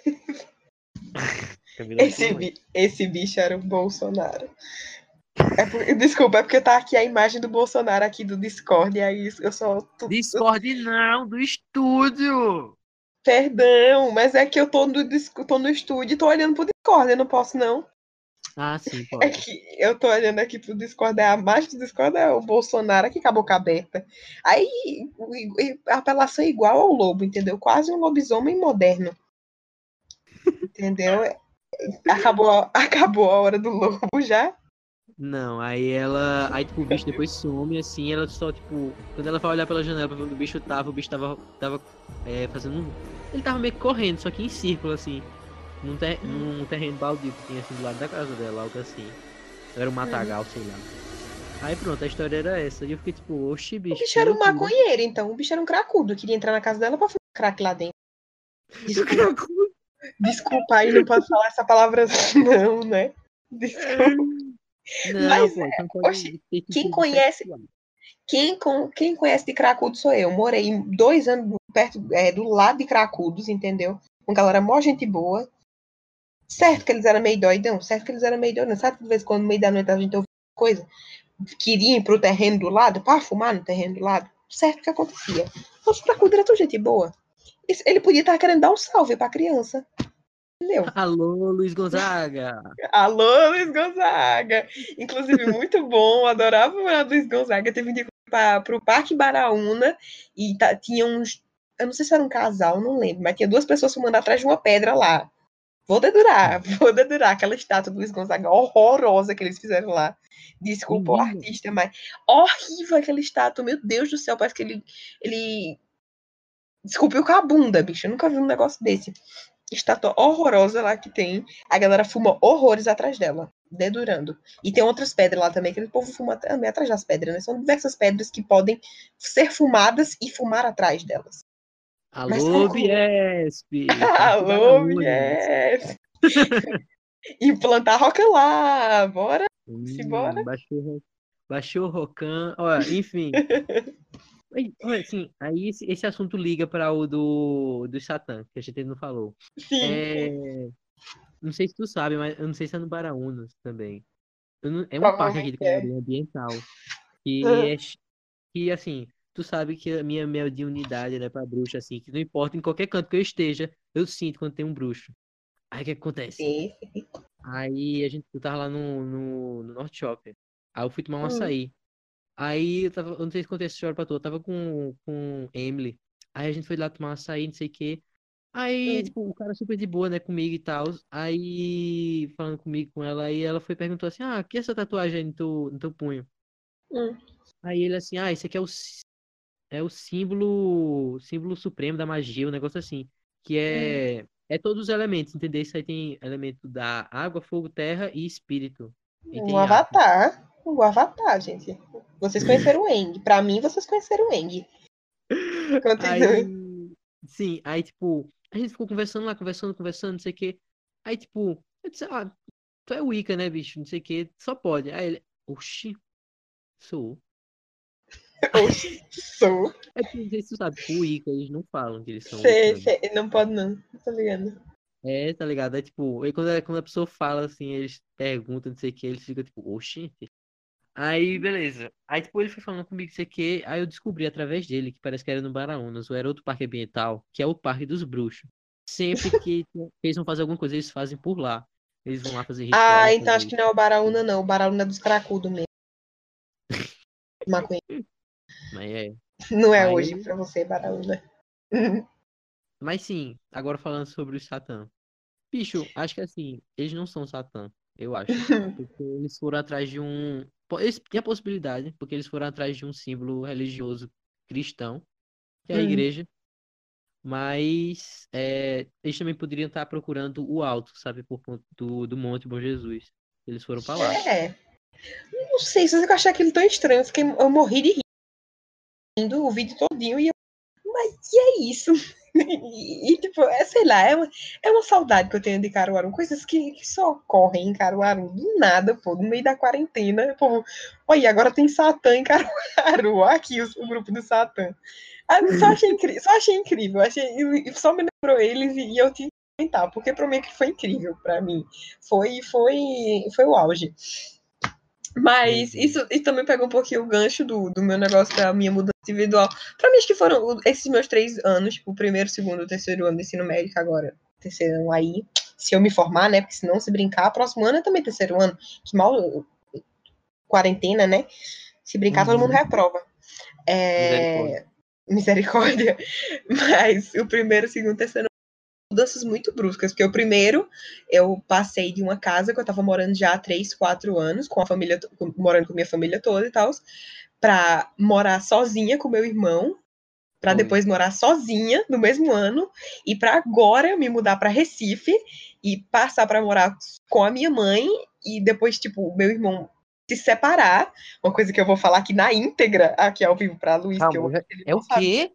Camila ficou Esse, muito. bi- esse bicho era o Bolsonaro. É por- Desculpa, é porque tá aqui a imagem do Bolsonaro aqui do Discord, e aí eu só. tu- eu- Discord não, do estúdio! Perdão, mas é que eu tô no, dis- tô no estúdio e tô olhando pro Discord, eu não posso não. Ah, sim, É pode. que eu tô olhando aqui pro Discord, é a imagem do Discord é o Bolsonaro aqui com a boca aberta. Aí o- o- a apelação é igual ao lobo, entendeu? Quase um lobisomem moderno, entendeu? Acabou, a- acabou a hora do lobo já. Não, aí ela. Aí, tipo, o bicho depois some, assim, ela só, tipo. Quando ela vai olhar pela janela pra ver onde o bicho tava, o bicho tava, tava é, fazendo um. Ele tava meio que correndo, só que em círculo, assim. Num, ter... num terreno baldio que tinha, assim, do lado da casa dela, algo assim. Era um Uhum. matagal, sei lá. Aí pronto, a história era essa. E eu fiquei tipo, oxi, O bicho, bicho que era um loucura. maconheiro, então. O bicho era um cracudo. Queria entrar na casa dela pra fumar crack lá dentro. Desculpa, desculpa aí, não posso falar essa palavra não, né? Desculpa. Não, Mas, pô, você não oxe, pode ter quem sentido conhece, sexual. quem, com, quem conhece de cracudo sou eu. Morei dois anos perto, é, do lado de cracudos, entendeu? Com galera mó gente boa. Certo que eles eram meio doidão, certo que eles eram meio doidão. Sabe que de vez em quando, no meio da noite, a gente ouve coisa? Queriam ir pro terreno do lado, pra fumar no terreno do lado. Certo que acontecia. Os cracudos eram tão gente boa. Ele podia estar querendo dar um salve pra criança. Entendeu? Alô, Luiz Gonzaga! Alô, Luiz Gonzaga! Inclusive, muito bom. Adorava o Luiz Gonzaga. Teve um dia para o Parque Baraúna e tá, tinha uns. Eu não sei se era um casal, não lembro, mas tinha duas pessoas fumando atrás de uma pedra lá. Vou dedurar, vou dedurar aquela estátua do Luiz Gonzaga horrorosa que eles fizeram lá. Desculpa o Menina, artista, mas horrível aquela estátua. Meu Deus do céu, parece que ele. ele... Desculpe com a bunda, bicho. Eu nunca vi um negócio desse. Estátua horrorosa lá que tem. A galera fuma horrores atrás dela, dedurando. E tem outras pedras lá também, que o povo fuma também atrás das pedras, né? São diversas pedras que podem ser fumadas e fumar atrás delas. Mas alô, conclua. Biesp! Parque Alô, Baraúnas! mulher! Implantar roca lá! Bora? Hum, Simbora? baixou, baixou o Rocan. Olha, enfim. Aí, olha, assim, aí esse, esse assunto liga para o do, do Satã, que a gente não falou. Sim, É, sim. não sei se tu sabe, mas eu não sei se é no Baraunas também. Eu não- é um parque aqui Provavelmente de é. Camorim ambiental. Que é ch- que assim, tu sabe que a minha mediunidade, né, pra bruxa, assim, que não importa em qualquer canto que eu esteja, eu sinto quando tem um bruxo. Aí o que que acontece? Sim. Aí a gente, eu tava lá no, no, no Norte Shopping. Aí eu fui tomar um Hum, açaí. Aí eu tava, eu não sei se acontece essa história pra tu, eu tava com, com Emily. Aí a gente foi lá tomar um açaí, não sei o quê. Aí, hum, tipo, o cara super de boa, né, comigo e tal. Aí, falando comigo, com ela, aí ela foi perguntou assim, ah, o que é essa tatuagem aí no teu, no teu punho? hum. Aí ele assim, ah, esse aqui é o, sí- é o símbolo, símbolo supremo da magia, um negócio assim. Que Hum. é, é todos os elementos, entendeu? Isso aí tem elemento da água, fogo, terra e espírito. E Um tem ar. avatar. Um avatar, gente. Vocês conheceram o Eng. Pra mim, vocês conheceram o Eng. Continue. Aí, sim, aí, tipo, a gente ficou conversando lá, conversando, conversando, não sei o quê. Aí, tipo, eu disse, ah, tu é Wicca, né, bicho? Não sei o quê, só pode. Aí ele, oxi, sou. Oxi, sou. É porque, não sei se tu sabe, tipo, Wicca, eles não falam que eles são Sei, Wicca, né? sei. Não pode, não. Não tô ligando. É, tá ligado? É tipo, aí quando, a- quando a pessoa fala assim, eles perguntam, não sei o que, eles ficam tipo, oxi. Aí, beleza. Aí, tipo, ele foi falando comigo, não sei o que, aí eu descobri através dele, que parece que era no Baraunas, ou era outro parque ambiental, que é o Parque dos Bruxos. Sempre que eles vão fazer alguma coisa, eles fazem por lá. Eles vão lá fazer Ah, ritual, então acho fazer. que não é o Baraúna, não. O Baraúna é dos cracudos mesmo. Maconha. Mas é. Não é hoje Aí, pra você, Baraúna. Mas sim, agora falando sobre o Satã. Bicho, acho que assim, eles não são Satã, eu acho. Porque eles foram atrás de um. po- Eles têm a possibilidade, porque eles foram atrás de um símbolo religioso cristão, que é a Hum. igreja. Mas é, eles também poderiam estar procurando o alto, sabe? Por conta do, do Monte Bom Jesus. Eles foram pra lá. É, não sei, se você achar aquilo tão estranho, eu, fiquei, eu morri de rindo o vídeo todinho e eu, mas que é isso? E, e, tipo, é, sei lá, é uma, é uma saudade que eu tenho de Caruaru, coisas que, que só ocorrem em Caruaru, do nada, pô, no meio da quarentena, pô, olha, agora tem Satã em Caruaru, ó, aqui o, o grupo do Satã. Ah, só achei incrível, só achei incrível, achei, e só me lembrou eles e, e eu tinha que comentar, porque pra mim que foi incrível, pra mim, foi, foi, foi o auge. Mas Uhum. isso, isso também pega um pouquinho o gancho do, do meu negócio da minha mudança individual. Pra mim, acho que foram esses meus três anos, tipo, o primeiro, segundo, terceiro ano do ensino médio, agora, terceiro ano aí, se eu me formar, né? Porque senão, se brincar, próximo ano é também terceiro ano, que mal quarentena, né? Se brincar, todo mundo Uhum. reprova. Misericórdia. É... Misericórdia. Mas o primeiro, segundo, terceiro mudanças muito bruscas, porque o primeiro eu passei de uma casa que eu tava morando já há três, quatro anos, com a família, morando com minha família toda e tal, pra morar sozinha com meu irmão, pra Foi. depois morar sozinha no mesmo ano, e pra agora me mudar pra Recife e passar pra morar com a minha mãe, e depois, tipo, meu irmão se separar, uma coisa que eu vou falar aqui na íntegra, aqui ao vivo pra Luiz, que eu Calma, já- ele é não o sabe. quê?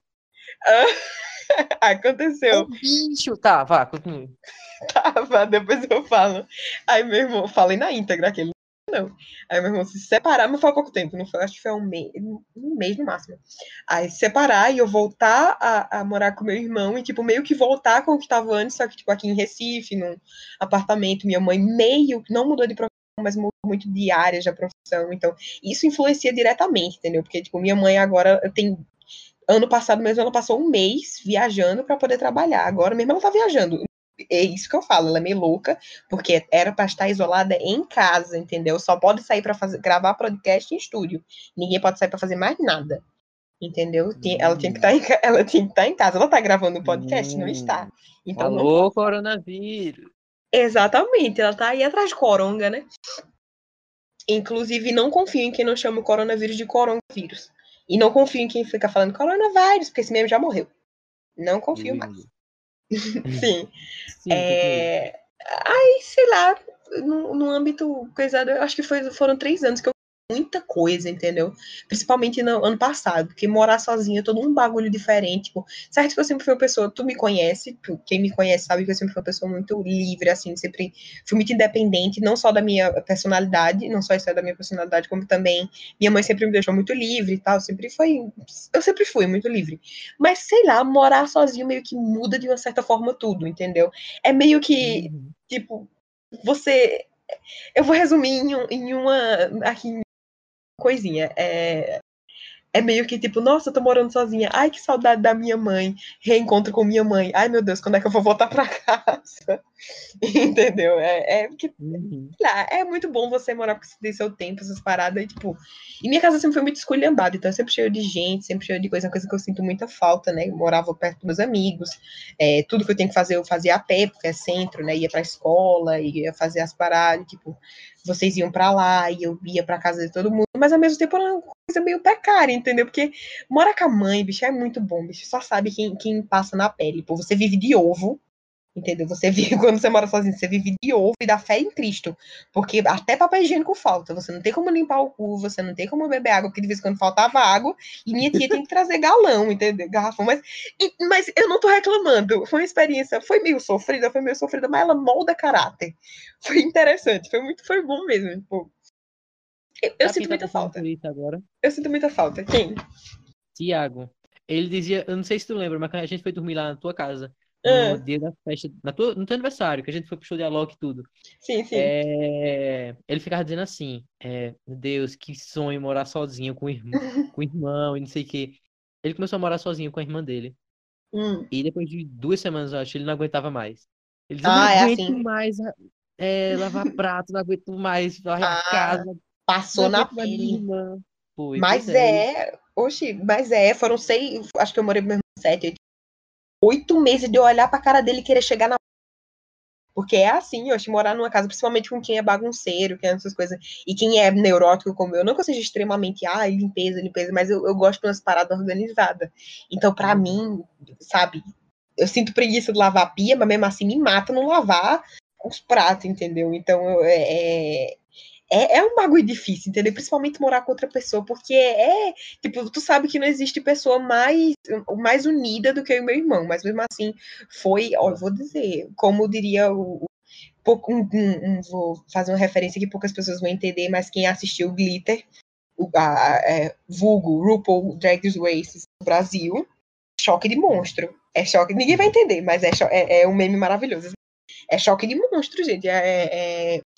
Ô, Aconteceu. bicho! Tá, vá, continue. Tava, depois eu falo. Aí meu irmão, falei na íntegra aquele. Não. Aí meu irmão se separar, mas foi há pouco tempo, não foi? Acho que foi um mês, um mês no máximo. Aí se separar e eu voltar a, a morar com meu irmão e, tipo, meio que voltar com o que tava antes, só que, tipo, aqui em Recife, num apartamento. Minha mãe meio, não mudou de profissão, mas mudou muito de área de profissão. Então, isso influencia diretamente, entendeu? Porque, tipo, minha mãe agora tem. Ano passado mesmo, ela passou um mês viajando para poder trabalhar. Agora mesmo ela tá viajando. É isso que eu falo, ela é meio louca, porque era para estar isolada em casa, entendeu? Só pode sair para gravar podcast em estúdio. Ninguém pode sair para fazer mais nada, entendeu? Ela tinha que estar Hum, em, ela tinha que estar em casa. Ela tá gravando um podcast, não está. hum. Então não Alô, pode. coronavírus. Exatamente, ela tá aí atrás de coronga, né? Inclusive, não confio em quem não chama o coronavírus de coronavírus. E não confio em quem fica falando coronavírus, porque esse mesmo já morreu. Não confio mais. Ui. Sim. Sim, continue. É... Aí, sei lá, no, no âmbito coisado, eu acho que foi, foram três anos que eu muita coisa, entendeu? Principalmente no ano passado, porque morar sozinha é todo um bagulho diferente. Tipo, certo que eu sempre fui uma pessoa, tu me conhece, tu, quem me conhece sabe que eu sempre fui uma pessoa muito livre, assim, sempre fui muito independente, não só da minha personalidade, não só isso é da minha personalidade, como também minha mãe sempre me deixou muito livre e tal, sempre foi, eu sempre fui muito livre. Mas, sei lá, morar sozinho meio que muda de uma certa forma tudo, entendeu? É meio que, Uhum. tipo, você... Eu vou resumir em, um, em uma... Aqui, coisinha. É, é meio que tipo, nossa, eu tô morando sozinha. Ai, que saudade da minha mãe. Reencontro com minha mãe. Ai, meu Deus, quando é que eu vou voltar pra casa? Entendeu? É, é porque Uhum. lá, é muito bom você morar porque você tem seu tempo, essas paradas, e, tipo... E minha casa sempre foi muito esculhambada, então é sempre cheio de gente, sempre cheio de coisa, uma coisa que eu sinto muita falta, né? Eu morava perto dos meus amigos, é, tudo que eu tenho que fazer, eu fazia a pé, porque é centro, né? Ia pra escola, ia fazer as paradas, tipo, vocês iam pra lá, e eu ia pra casa de todo mundo, mas ao mesmo tempo era uma coisa meio precária, entendeu? Porque morar com a mãe, bicho, é muito bom, bicho, só sabe quem, quem passa na pele, pô, você vive de ovo, entendeu? Você vive, quando você mora sozinho, você vive de ovo e da fé em Cristo. Porque até papel higiênico falta. Você não tem como limpar o cu, você não tem como beber água, porque de vez em quando faltava água, e minha tia tem que trazer galão, entendeu? Garrafão. Mas, mas eu não tô reclamando. Foi uma experiência, foi meio sofrida, foi meio sofrida, mas ela molda caráter. Foi interessante, foi muito, foi bom mesmo. Tipo, eu, eu Sabe quem sinto tá muita passando por falta. isso agora? Eu sinto muita falta. Quem? Tiago. Ele dizia, eu não sei se tu lembra, mas quando a gente foi dormir lá na tua casa, no Ah, dia da festa, na tua, no teu aniversário, que a gente foi pro show de Alok e tudo. sim, sim. É, ele ficava dizendo assim, é, meu Deus, que sonho morar sozinho com o irmão, com o irmão e não sei o quê. Ele começou a morar sozinho com a irmã dele. Hum. E depois de duas semanas, eu acho, ele não aguentava mais. Ele dizia, não Ah, é aguento assim. mais é, lavar prato, não aguento mais varrer a Ah, casa, não passou na aguento mais minha pele. irmã. Foi, pois Mas é. é, oxe, mas é, foram seis, acho que eu morei mesmo sete, oito. oito meses de eu olhar pra cara dele e querer chegar na... Porque é assim, eu acho que morar numa casa, principalmente com quem é bagunceiro, quem é essas coisas, e quem é neurótico como eu, não que eu seja extremamente, ai, limpeza, limpeza, mas eu, eu gosto de umas paradas organizadas. Então, pra Uhum. mim, sabe, eu sinto preguiça de lavar a pia, mas mesmo assim me mata não lavar os pratos, entendeu? Então, eu, é, é, é um bagulho difícil, entendeu? Principalmente morar com outra pessoa, porque é, tipo, tu sabe que não existe pessoa mais, mais unida do que eu e meu irmão, mas mesmo assim, foi, ó, eu vou dizer, como diria o, pouco, um, um, um, vou fazer uma referência que poucas pessoas vão entender, mas quem assistiu Glitter, o, a, a, é, vulgo, RuPaul Drag Race no Brasil, choque de monstro. É choque, ninguém vai entender, mas é, é, é um meme maravilhoso. É choque de monstro, gente. É, é,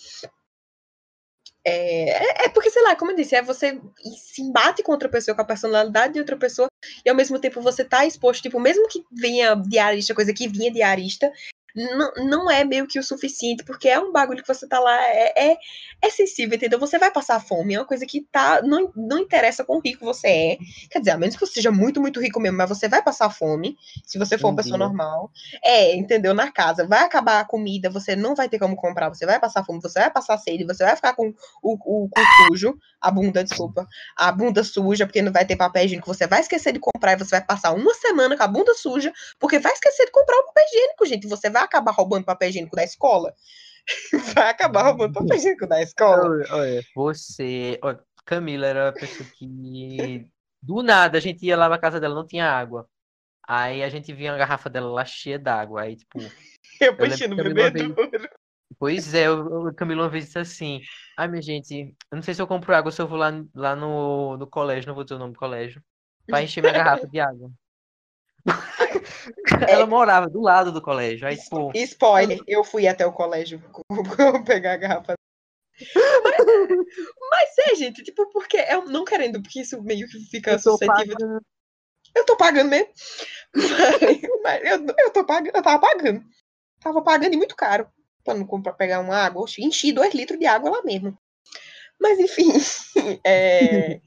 é, é porque, sei lá, como eu disse, é você se embate com outra pessoa, com a personalidade de outra pessoa, e ao mesmo tempo você tá exposto, tipo, mesmo que venha diarista, coisa que vinha diarista, não, não é meio que o suficiente, porque é um bagulho que você tá lá, é, é, é sensível, entendeu? Você vai passar fome, é uma coisa que tá, não, não interessa quão rico você é, quer dizer, a menos que você seja muito, muito rico mesmo, mas você vai passar fome, se você for Um uma pessoa dia. normal, é, entendeu? Na casa, vai acabar a comida, você não vai ter como comprar, você vai passar fome, você vai passar sede, você vai ficar com o, o cu sujo, a bunda, desculpa, a bunda suja, porque não vai ter papel higiênico, você vai esquecer de comprar e você vai passar uma semana com a bunda suja, porque vai esquecer de comprar o papel higiênico, gente, você vai acabar roubando papel higiênico da escola, vai acabar roubando papel higiênico da escola. Olha, olha, você. Olha, Camila era a pessoa que. Do nada a gente ia lá na casa dela, não tinha água. Aí a gente via uma garrafa dela lá cheia d'água. Aí, tipo, Eu eu lembro puxei que no Camila uma vez. bebedouro. Pois é, o o Camila uma vez disse assim: Ai, minha gente, eu não sei se eu compro água ou se eu vou lá, lá no, no colégio, não vou dizer o nome do colégio, pra encher minha garrafa de água. Ela É, morava do lado do colégio. Aí, tipo. spoiler, eu fui até o colégio pegar a garrafa. Mas, mas é, gente, tipo, porque eu não querendo, porque isso meio que fica Eu tô suscetível. pagando. Eu tô pagando mesmo. Mas, mas eu, eu tô pagando, eu tava pagando. Tava pagando e muito caro. Pra não comprar, pegar uma água. Oxi, enchi dois litros de água lá mesmo. Mas enfim, é,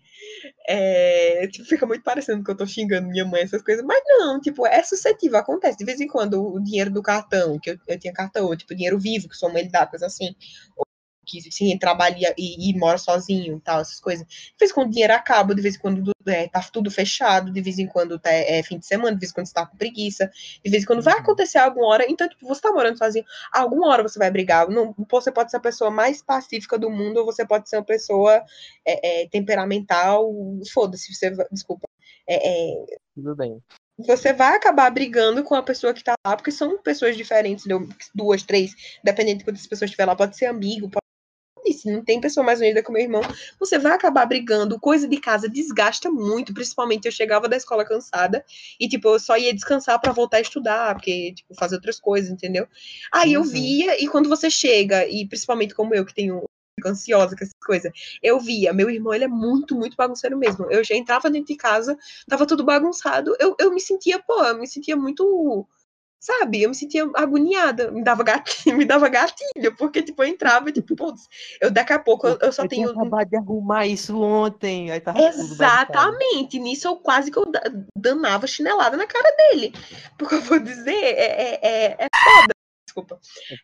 é, tipo, fica muito parecendo que eu tô xingando minha mãe, essas coisas. Mas não, tipo, é suscetível, acontece. De vez em quando o dinheiro do cartão, que eu, eu tinha cartão, tipo, dinheiro vivo, que sua mãe lhe dá, coisa assim. Que sim, trabalha e, e mora sozinho, tal, essas coisas. De vez em quando o dinheiro acaba, de vez em quando é, tá tudo fechado, de vez em quando tá, é fim de semana, de vez em quando você tá com preguiça, de vez em quando vai acontecer alguma hora, então, tipo, você tá morando sozinho, alguma hora você vai brigar. Não, você pode ser a pessoa mais pacífica do mundo, ou você pode ser uma pessoa é, é, temperamental, foda-se, você, desculpa. É, é, Tudo bem. você vai acabar brigando com a pessoa que tá lá, porque são pessoas diferentes, duas, três, dependendo de quantas pessoas estiver lá, pode ser amigo, pode se não tem pessoa mais unida que o meu irmão, você vai acabar brigando, coisa de casa desgasta muito, principalmente eu chegava da escola cansada e, tipo, eu só ia descansar para voltar a estudar, porque, tipo, fazer outras coisas, entendeu? Aí eu Uhum. via, e quando você chega, e principalmente como eu, que tenho fico ansiosa com essas coisas, eu via, meu irmão, ele é muito, muito bagunceiro mesmo, eu já entrava dentro de casa, tava tudo bagunçado, eu, eu me sentia, pô, eu me sentia muito... Sabe, eu me sentia agoniada, me dava gatilho, me dava gatilho, porque, tipo, eu entrava e, tipo, putz, eu daqui a pouco eu, eu só Eu tinha tenho... acabado de arrumar isso ontem. Aí tava tudo bagunçado. Exatamente, nisso eu quase que eu danava chinelada na cara dele, porque eu vou dizer, é, é, é, é foda, desculpa,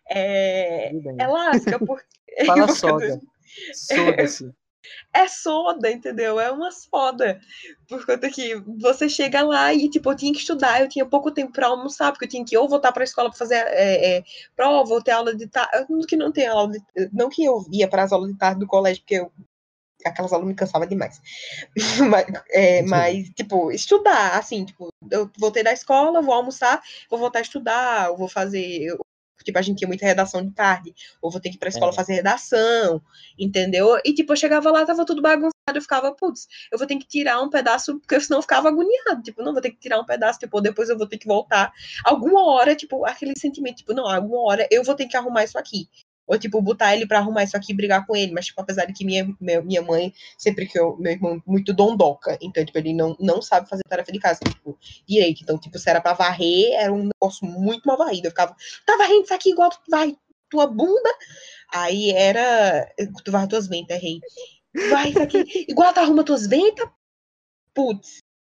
é, Tudo é bem. lasca, porque... Fala soda. Soda-se. É soda, entendeu? É uma soda. Por conta que você chega lá e, tipo, eu tinha que estudar, eu tinha pouco tempo pra almoçar, porque eu tinha que ou voltar pra escola pra fazer é, é, prova, ou ter aula de tarde. Não que não tenha aula de... Não que eu ia para as aulas de tarde do colégio, porque eu... aquelas aulas me cansavam demais. mas, é, mas, tipo, estudar, assim, tipo, eu voltei da escola, vou almoçar, vou voltar a estudar, eu vou fazer... Eu... Tipo, a gente tinha muita redação de tarde, ou vou ter que ir pra escola É. fazer redação, entendeu? E, tipo, eu chegava lá, tava tudo bagunçado, eu ficava, putz, eu vou ter que tirar um pedaço, porque senão eu ficava agoniado, tipo, não, vou ter que tirar um pedaço, tipo, depois eu vou ter que voltar. Alguma hora, tipo, aquele sentimento, tipo, não, alguma hora eu vou ter que arrumar isso aqui. Ou, tipo, botar ele pra arrumar isso aqui e brigar com ele. Mas, tipo, apesar de que minha, minha, minha mãe, sempre que eu, meu irmão, muito dondoca. Então, tipo, ele não, não sabe fazer tarefa de casa, tipo, direito. Então, tipo, se era pra varrer, era um negócio muito mal varrido. Eu ficava, tá varrendo isso aqui igual tu vai tua bunda? Aí era, tu varre tuas ventas, errei. Tu varre isso aqui igual tu arruma tuas ventas? Putz.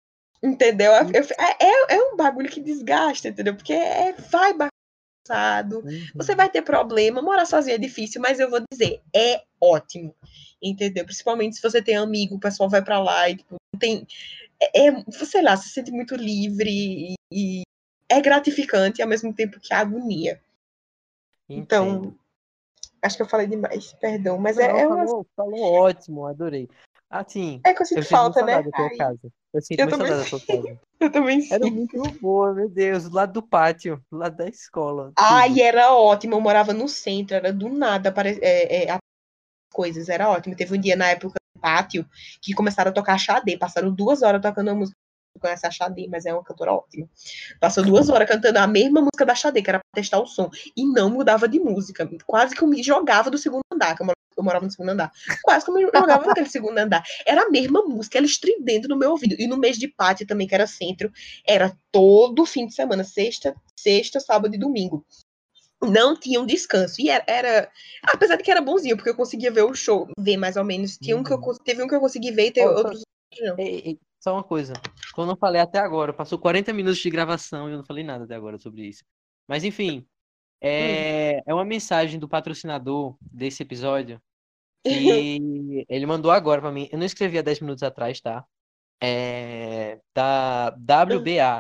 Entendeu? É, é, é um bagulho que desgasta, entendeu? Porque é, vai bagunçado, Uhum. você vai ter problema, morar sozinho é difícil, mas eu vou dizer, é ótimo, entendeu? Principalmente se você tem amigo, o pessoal vai pra lá e tipo, tem, é, é, sei lá, se sente muito livre e, e é gratificante ao mesmo tempo que a agonia. Então, Entendo. acho que eu falei demais, perdão, mas Não, é, é, uma, falou, falou ótimo, adorei. Assim, é que eu eu sinto sinto muita falta, né? saudade da tua Ai, casa. Eu sinto eu muita também, saudade da tua casa. eu também Era sim. muito boa, meu Deus, do lado do pátio, do lado da escola, Ai, tudo. era ótimo, eu morava no centro, era do nada, apare- é, é, coisas, era ótimo. Teve um dia na época do pátio que começaram a tocar Xadê, passaram duas horas tocando a música. Não conhece a Xadê, mas é uma cantora ótima. Passou duas horas cantando a mesma música da Xadê, que era pra testar o som, e não mudava de música. Quase que eu me jogava do segundo andar, que eu morava, eu morava no segundo andar. Quase que eu me jogava naquele segundo andar. Era a mesma música, ela estridendo no meu ouvido. E no mês de pátio também, que era centro, era todo fim de semana, sexta, sexta, sábado e domingo. Não tinha um descanso. E era, era. Apesar de que era bonzinho, porque eu conseguia ver o show, ver mais ou menos. Tinha um que eu, Uhum. teve um que eu consegui ver e teve Ó, só, outros não. ei, ei, só uma coisa, que eu não falei até agora, passou quarenta minutos de gravação e eu não falei nada até agora sobre isso. Mas enfim, Hum. é, é uma mensagem do patrocinador desse episódio que ele mandou agora pra mim. Eu não escrevi há dez minutos atrás, tá? É, da W B A,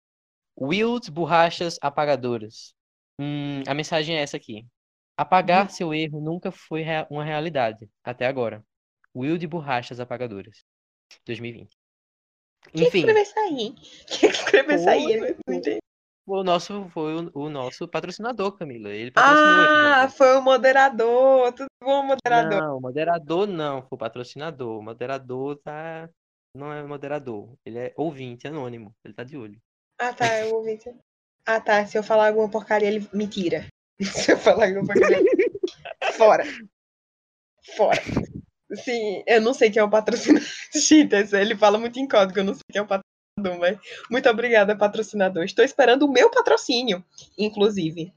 Wild Borrachas Apagadoras. Hum, a mensagem é essa aqui. Apagar seu erro nunca foi rea- uma realidade, até agora. Wild Borrachas Apagadoras, dois mil e vinte. Quem Enfim, escreveu isso aí, hein? Quem escreveu isso aí? foi, Eu não o entendi. o nosso, foi o, o nosso patrocinador, Camila. Ele patrocinou o Ah, episódio. foi o moderador. Tudo bom, moderador? Não, moderador não, foi o patrocinador. O moderador tá. Não é moderador. Ele é ouvinte anônimo. Ele tá de olho. Ah, tá, eu ouvi. Ah, tá. Se eu falar alguma porcaria, ele me tira. Se eu falar alguma porcaria, fora. Fora. Sim, eu não sei quem é o patrocinador. Cheaters, ele fala muito em código, eu não sei quem é o patrocinador, mas muito obrigada, patrocinador. Estou esperando o meu patrocínio, inclusive.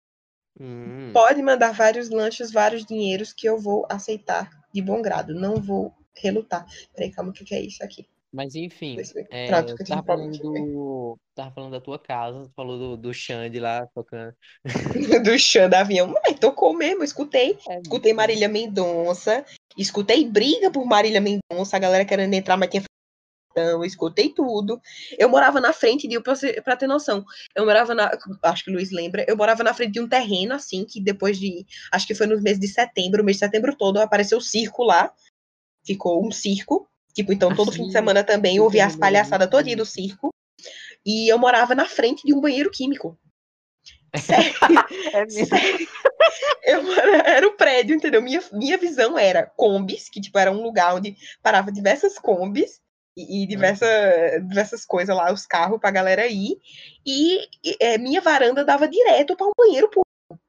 Hum, Pode mandar vários lanches, vários dinheiros que eu vou aceitar de bom grado. Não vou relutar. Peraí, calma, o que, que é isso aqui? mas enfim, Pronto, é, que eu tive tava problema falando aqui. do. Tava falando da tua casa, tu falou do, do Xande lá tocando. Do Xan da avião. Mas tocou mesmo, escutei. É muito Escutei bom. Marília Mendonça. Escutei briga por Marília Mendonça. A galera querendo entrar, mas tinha eu escutei tudo. Eu morava na frente de, pra ter noção, eu morava na, acho que o Luiz lembra, eu morava na frente de um terreno, assim, que depois de, acho que foi no mês de setembro, o mês de setembro todo, apareceu o circo lá, ficou um circo, tipo, então todo fim de Assim, semana também eu o ouvia as terreno era muito palhaçadas todinha do bonito. circo, e eu morava na frente de um banheiro químico. Sério, É mesmo. sério. Eu, era o prédio, entendeu? Minha, minha visão era combis, que tipo, era um lugar onde parava diversas combis e, e diversa, diversas coisas lá, os carros pra galera ir. E, e é, minha varanda dava direto para um banheiro público.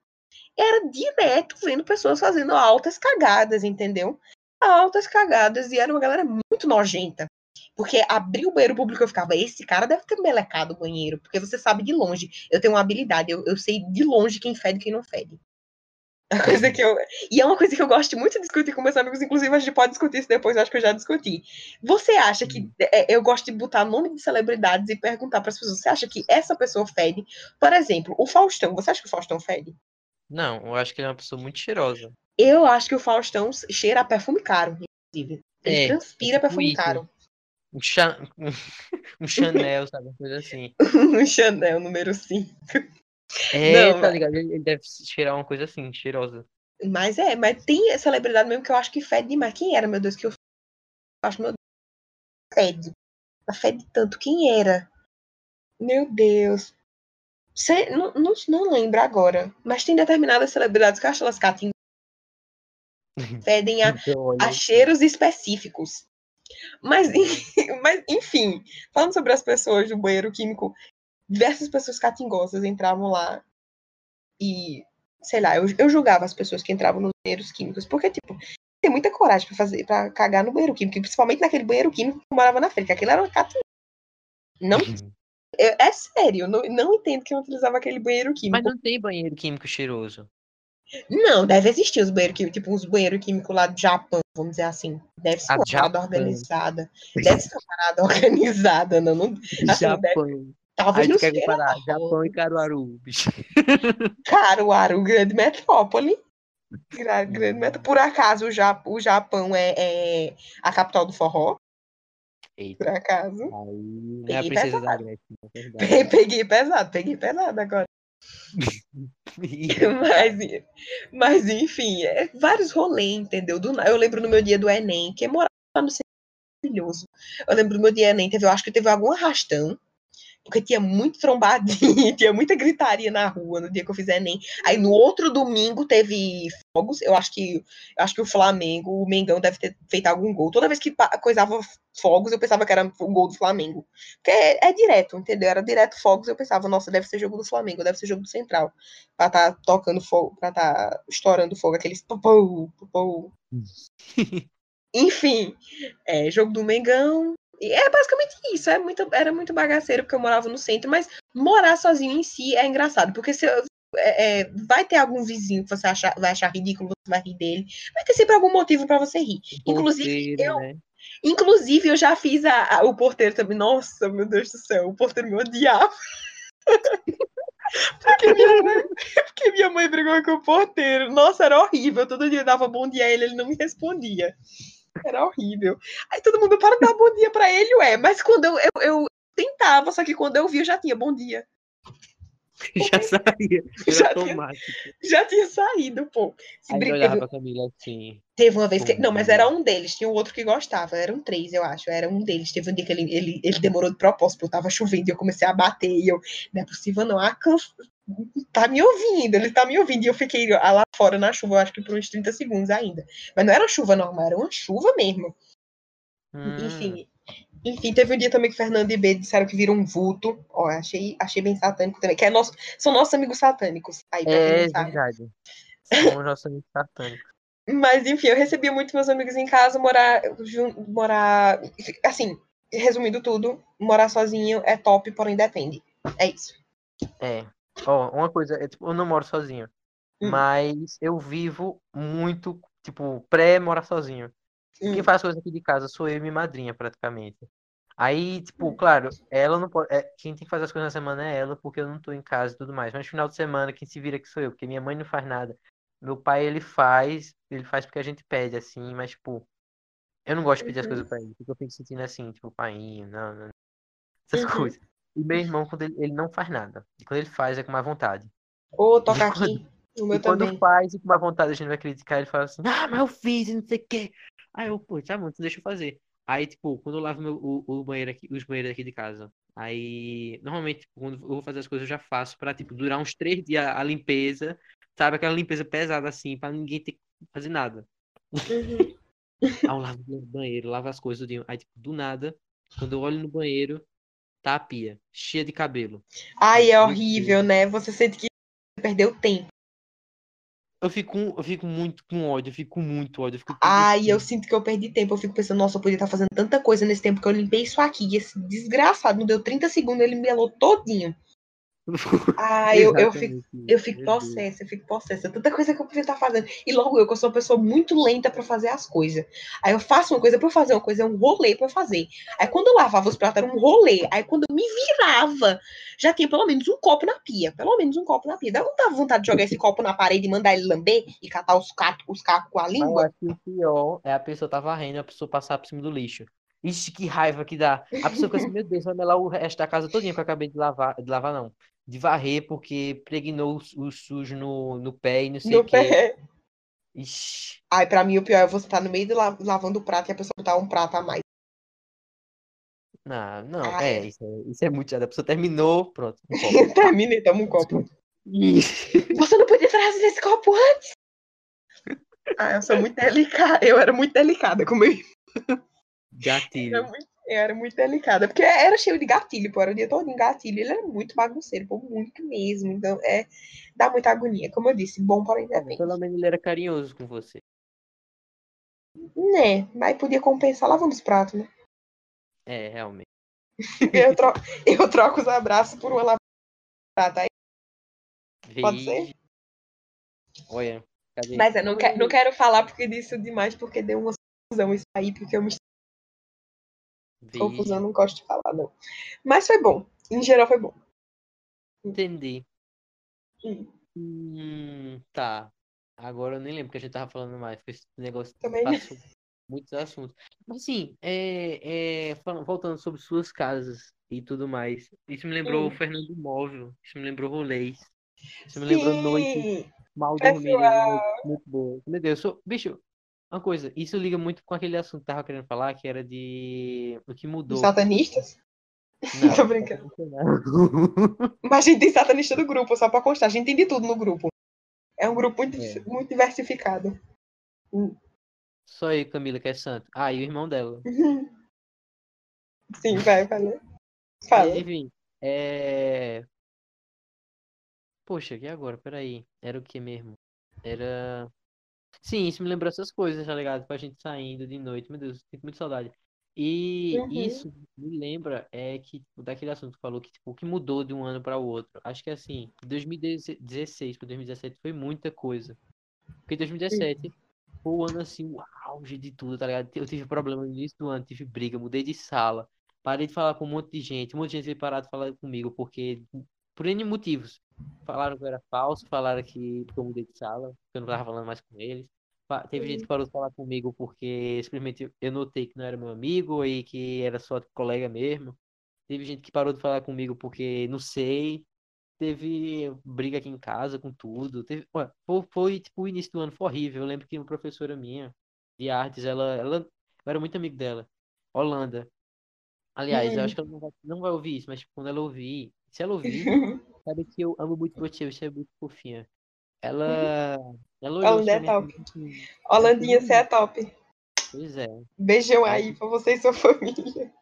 Era direto vendo pessoas fazendo altas cagadas, entendeu? Altas cagadas. E era uma galera muito nojenta. Porque abrir o banheiro público eu ficava, esse cara deve ter melecado o banheiro, porque você sabe de longe. Eu tenho uma habilidade, eu, eu sei de longe quem fede e quem não fede. A coisa que eu... E é uma coisa que eu gosto muito de discutir com meus amigos, inclusive a gente pode discutir isso depois, eu acho que eu já discuti. Você acha que... É, eu gosto de botar nome de celebridades e perguntar para as pessoas, você acha que essa pessoa fede? Por exemplo, o Faustão, você acha que o Faustão fede? Não, eu acho que ele é uma pessoa muito cheirosa. Eu acho que o Faustão cheira a perfume caro, inclusive. Ele É, é transpira tipo perfume isso. caro. Um, cha... um Chanel, sabe? Uma coisa assim. Um Chanel número cinco. É, Não, tá mas, ligado? Ele ele deve cheirar uma coisa assim, cheirosa. mas é, mas tem celebridade mesmo que eu acho que fede demais. Quem era, meu Deus, que eu acho, meu Deus, fede. Mas fede tanto. Quem era? Meu Deus. Cê, não, não, não lembro agora, mas tem determinadas celebridades que eu acho elas catingosas, fedem a, Então, a olha aqui. cheiros específicos. Mas, É. mas, enfim, falando sobre as pessoas do banheiro químico, diversas pessoas catingosas entravam lá e, sei lá, eu, eu julgava as pessoas que entravam nos banheiros químicos, porque, tipo, tem muita coragem pra fazer, para cagar no banheiro químico, principalmente naquele banheiro químico que eu morava na frente, que aquilo era uma catingosa. Não, é, é sério, não, não entendo quem utilizava aquele banheiro Mas químico. não tem banheiro químico cheiroso. Não, deve existir os banheiros químicos, tipo uns banheiros químicos lá do Japão, vamos dizer assim. Deve ser A uma parada Japão. organizada. Deve ser uma parada organizada, não, não assim, deve, Japão. talvez Aí não tu quer seja comparar Japão e Caruaru, bicho. Caruaru, grande metrópole. Gra- Grande metrópole. Por acaso o, Ja- o Japão é, é a capital do forró? Por Eita. acaso? Aí não é a Peguei princesa da pesado. Grécia, é Pe- verdade. Peguei pesado, peguei pesado agora. Mas, mas enfim, é vários rolês, entendeu? Do na- eu lembro no meu dia do Enem, que morava no centro maravilhoso. Eu lembro do meu dia do Enem, teve, eu acho que teve algum arrastão, porque tinha muito trombadinho, tinha muita gritaria na rua no dia que eu fiz Enem. Aí no outro domingo teve fogos, eu acho que eu acho que o Flamengo, o Mengão deve ter feito algum gol. Toda vez que pa- coisava fogos, eu pensava que era um gol do Flamengo. Porque é, é direto, entendeu? Era direto fogos, eu pensava, nossa, deve ser jogo do Flamengo, deve ser jogo do Central. Pra tá tocando fogo, pra tá estourando fogo, aqueles popô, popô. Enfim, é, jogo do Mengão. E é basicamente isso. É muito, era muito bagaceiro porque eu morava no centro, mas morar sozinho em si é engraçado, porque se, é, é, vai ter algum vizinho que você achar, vai achar ridículo, você vai rir dele. Vai ter sempre algum motivo para você rir. Inclusive, Porteiro, eu, né? inclusive, eu já fiz a, a- o porteiro também. Nossa, meu Deus do céu, o porteiro me odiava. Porque minha mãe, porque minha mãe brigou com o porteiro. Nossa, era horrível. Todo dia eu dava bom dia a ele, ele não me respondia. Era horrível. Aí todo mundo para de dar bom dia pra ele, ué. Mas quando eu, eu, eu tentava, só que quando eu vi, eu já tinha bom dia. Já sabia. Era Já tinha, automático. já tinha saído, pô. Se Aí ele brin- olhava teve, pra Camila assim. teve uma vez que. Bom Não, mas dia. era um deles. Tinha o outro que gostava. Eram três, eu acho. Era um deles. Teve um dia que ele, ele, ele demorou de propósito, porque tava chovendo e eu comecei a bater. E eu, não é possível, não. Ah, can... tá me ouvindo, ele tá me ouvindo. E eu fiquei lá fora na chuva, eu acho que por uns trinta segundos ainda. Mas não era chuva normal, era uma chuva mesmo. Hum, Enfim, Enfim, teve um dia também que Fernando e B disseram que viram um vulto. Ó, achei, achei bem satânico também. Que é nosso, são nossos amigos satânicos. Aí, pra quem não é sabe. verdade. São os nossos amigos satânicos. Mas, enfim, eu recebia muito meus amigos em casa, morar, jun- morar. Assim, resumindo tudo, morar sozinho é top, porém depende. É isso. É. Ó, uma coisa, é, tipo, eu não moro sozinho. Hum, Mas eu vivo muito, tipo, pré-morar sozinho. Quem hum, faz coisa aqui de casa sou eu e minha madrinha, praticamente. Aí, tipo, claro, ela não pode. É, quem tem que fazer as coisas na semana é ela, porque eu não tô em casa e tudo mais. Mas no final de semana, quem se vira aqui sou eu, porque minha mãe não faz nada. Meu pai, ele faz, ele faz porque a gente pede, assim, mas, tipo, eu não gosto de pedir as coisas uhum, pra ele, porque eu fico sentindo assim, tipo, painho, não, não, essas uhum. coisas. E meu irmão, quando ele, ele não faz nada. E quando ele faz, é com má vontade. Ô, E toca quando, aqui. O e meu quando também. faz e com má vontade, a gente vai criticar, ele fala assim, ah, mas eu fiz e não sei o quê. Aí eu, pô, tá bom, então deixa eu fazer. Aí, tipo, quando eu lavo meu, o, o banheiro aqui, os banheiros aqui de casa, aí, normalmente, tipo, quando eu vou fazer as coisas, eu já faço pra, tipo, durar uns três dias a limpeza, sabe? Aquela limpeza pesada, assim, pra ninguém ter que fazer nada. Uhum. Aí eu lavo o banheiro, lavo as coisas, tudinho. Aí, tipo, do nada, quando eu olho no banheiro, tá a pia, cheia de cabelo. Aí, Ai, eu, é meu Deus. horrível, né? Você sente que perdeu tempo. Eu fico, com- eu fico muito com ódio, eu fico com muito ódio, eu fico tudo Ai, eu assim. sinto que eu perdi tempo. Eu fico pensando, nossa, eu podia estar fazendo tanta coisa nesse tempo que eu limpei isso aqui. E esse desgraçado não deu trinta segundos, ele melou todinho. Ah, eu, eu fico, Exatamente eu isso, fico meu Deus. possessa, eu fico possessa. Tanta coisa que eu podia estar fazendo. E logo eu, que eu sou uma pessoa muito lenta pra fazer as coisas. Aí eu faço uma coisa pra eu fazer uma coisa, é um rolê pra eu fazer. Aí quando eu lavava os pratos, era um rolê. Aí quando eu me virava, já tinha pelo menos um copo na pia. Pelo menos um copo na pia. Dá vontade vontade de jogar esse copo na parede e mandar ele lamber e catar os cacos, os cacos com a Mas eu língua? acho que o pior é a pessoa tá varrendo e a pessoa passar por cima do lixo. Ixi, que raiva que dá. A pessoa fica assim, meu Deus, vai melar o resto da casa todinha que eu acabei de lavar, de lavar não. De varrer porque pregnou o, o sujo no, no pé e não sei o No quê. pé. Ixi, Ai, pra mim o pior é você estar no meio de la- lavando o prato e a pessoa botar um prato a mais. não, não, é, Ai, isso é, isso é muito chato. A pessoa terminou, pronto, um copo. Pá. terminei, toma um copo. Ixi. Você não podia trazer esse copo antes? Ah, eu sou muito delicada. Eu era muito delicada com meu Era Gatilho. muito, eu era muito delicada, porque era cheio de gatilho, pô, era o dia todo em gatilho. Ele era muito bagunceiro, pô, muito mesmo. Então, é, dá muita agonia. Como eu disse, bom, porém Bom, pelo depende. menos ele era carinhoso com você. Né, mas podia compensar lavando os pratos, né? É, realmente. Eu troco, eu troco os abraços por uma lavada de prato, aí pode ser? Veja. Olha, cadê? Mas eu não, que, não quero falar porque disso demais, porque deu uma confusão isso aí, porque eu me confusão, Vixe, não gosto de falar, não. Mas foi bom. Em geral foi bom. entendi. Hum, Hum, tá. Agora eu nem lembro que a gente tava falando mais, porque esse negócio também não. passou muitos assuntos. Mas assim, é, é, falando- voltando sobre suas casas e tudo mais. Isso me lembrou o Hum. Fernando Móvel, isso me lembrou rolês, isso me lembrou noites Sim, mal dormidas, pessoal. noites muito boas. Meu Deus, eu sou... bicho, uma coisa, isso liga muito com aquele assunto que eu tava querendo falar, que era de o que Dos mudou. satanistas? Tô Não, brincando. não. Mas a gente tem satanista do grupo, só pra constar. A gente tem de tudo no grupo. É um grupo muito, É. muito diversificado. Hum. Só aí, Camila, que é santo. Ah, e o irmão dela. Sim, vai, fala. Mas Fala. enfim, é. Poxa, e agora? Peraí. Era o que mesmo? Era. Sim, isso me lembrou essas coisas, tá ligado? Com a gente saindo de noite. Meu Deus, sinto muita saudade. E Uhum. isso me lembra é que, tipo, daquele assunto que falou que, tipo, o que mudou de um ano para o outro. Acho que assim, dois mil e dezesseis para dois mil e dezessete foi muita coisa. Porque dois mil e dezessete foi o ano assim, o auge de tudo, tá ligado? Eu tive problema no início do ano, tive briga, mudei de sala, parei de falar com um monte de gente, um monte de gente veio parar de falar comigo, porque, por N motivos. Falaram que eu era falso, falaram que, que eu mudei de sala, que eu não tava falando mais com eles. Fa- Teve gente que parou de falar comigo porque simplesmente eu notei que não era meu amigo e que era só colega mesmo. Teve gente que parou de falar comigo porque não sei. Teve briga aqui em casa com tudo. Teve, ué, foi, foi, tipo, o início do ano foi horrível. Eu lembro que uma professora minha de artes, ela, ela, eu era muito amigo dela. Holanda. Aliás, eu acho Hum. que ela não vai, não vai ouvir isso, mas tipo, quando ela ouvir, se ela ouvir, sabe que eu amo muito você, você é muito fofinha. Ela, ela olhou assim Holanda pra é mim top. assim, ela fez, Holandinha, você é "Hum, top. pois é. Beijão Aí, aí pra você e sua família.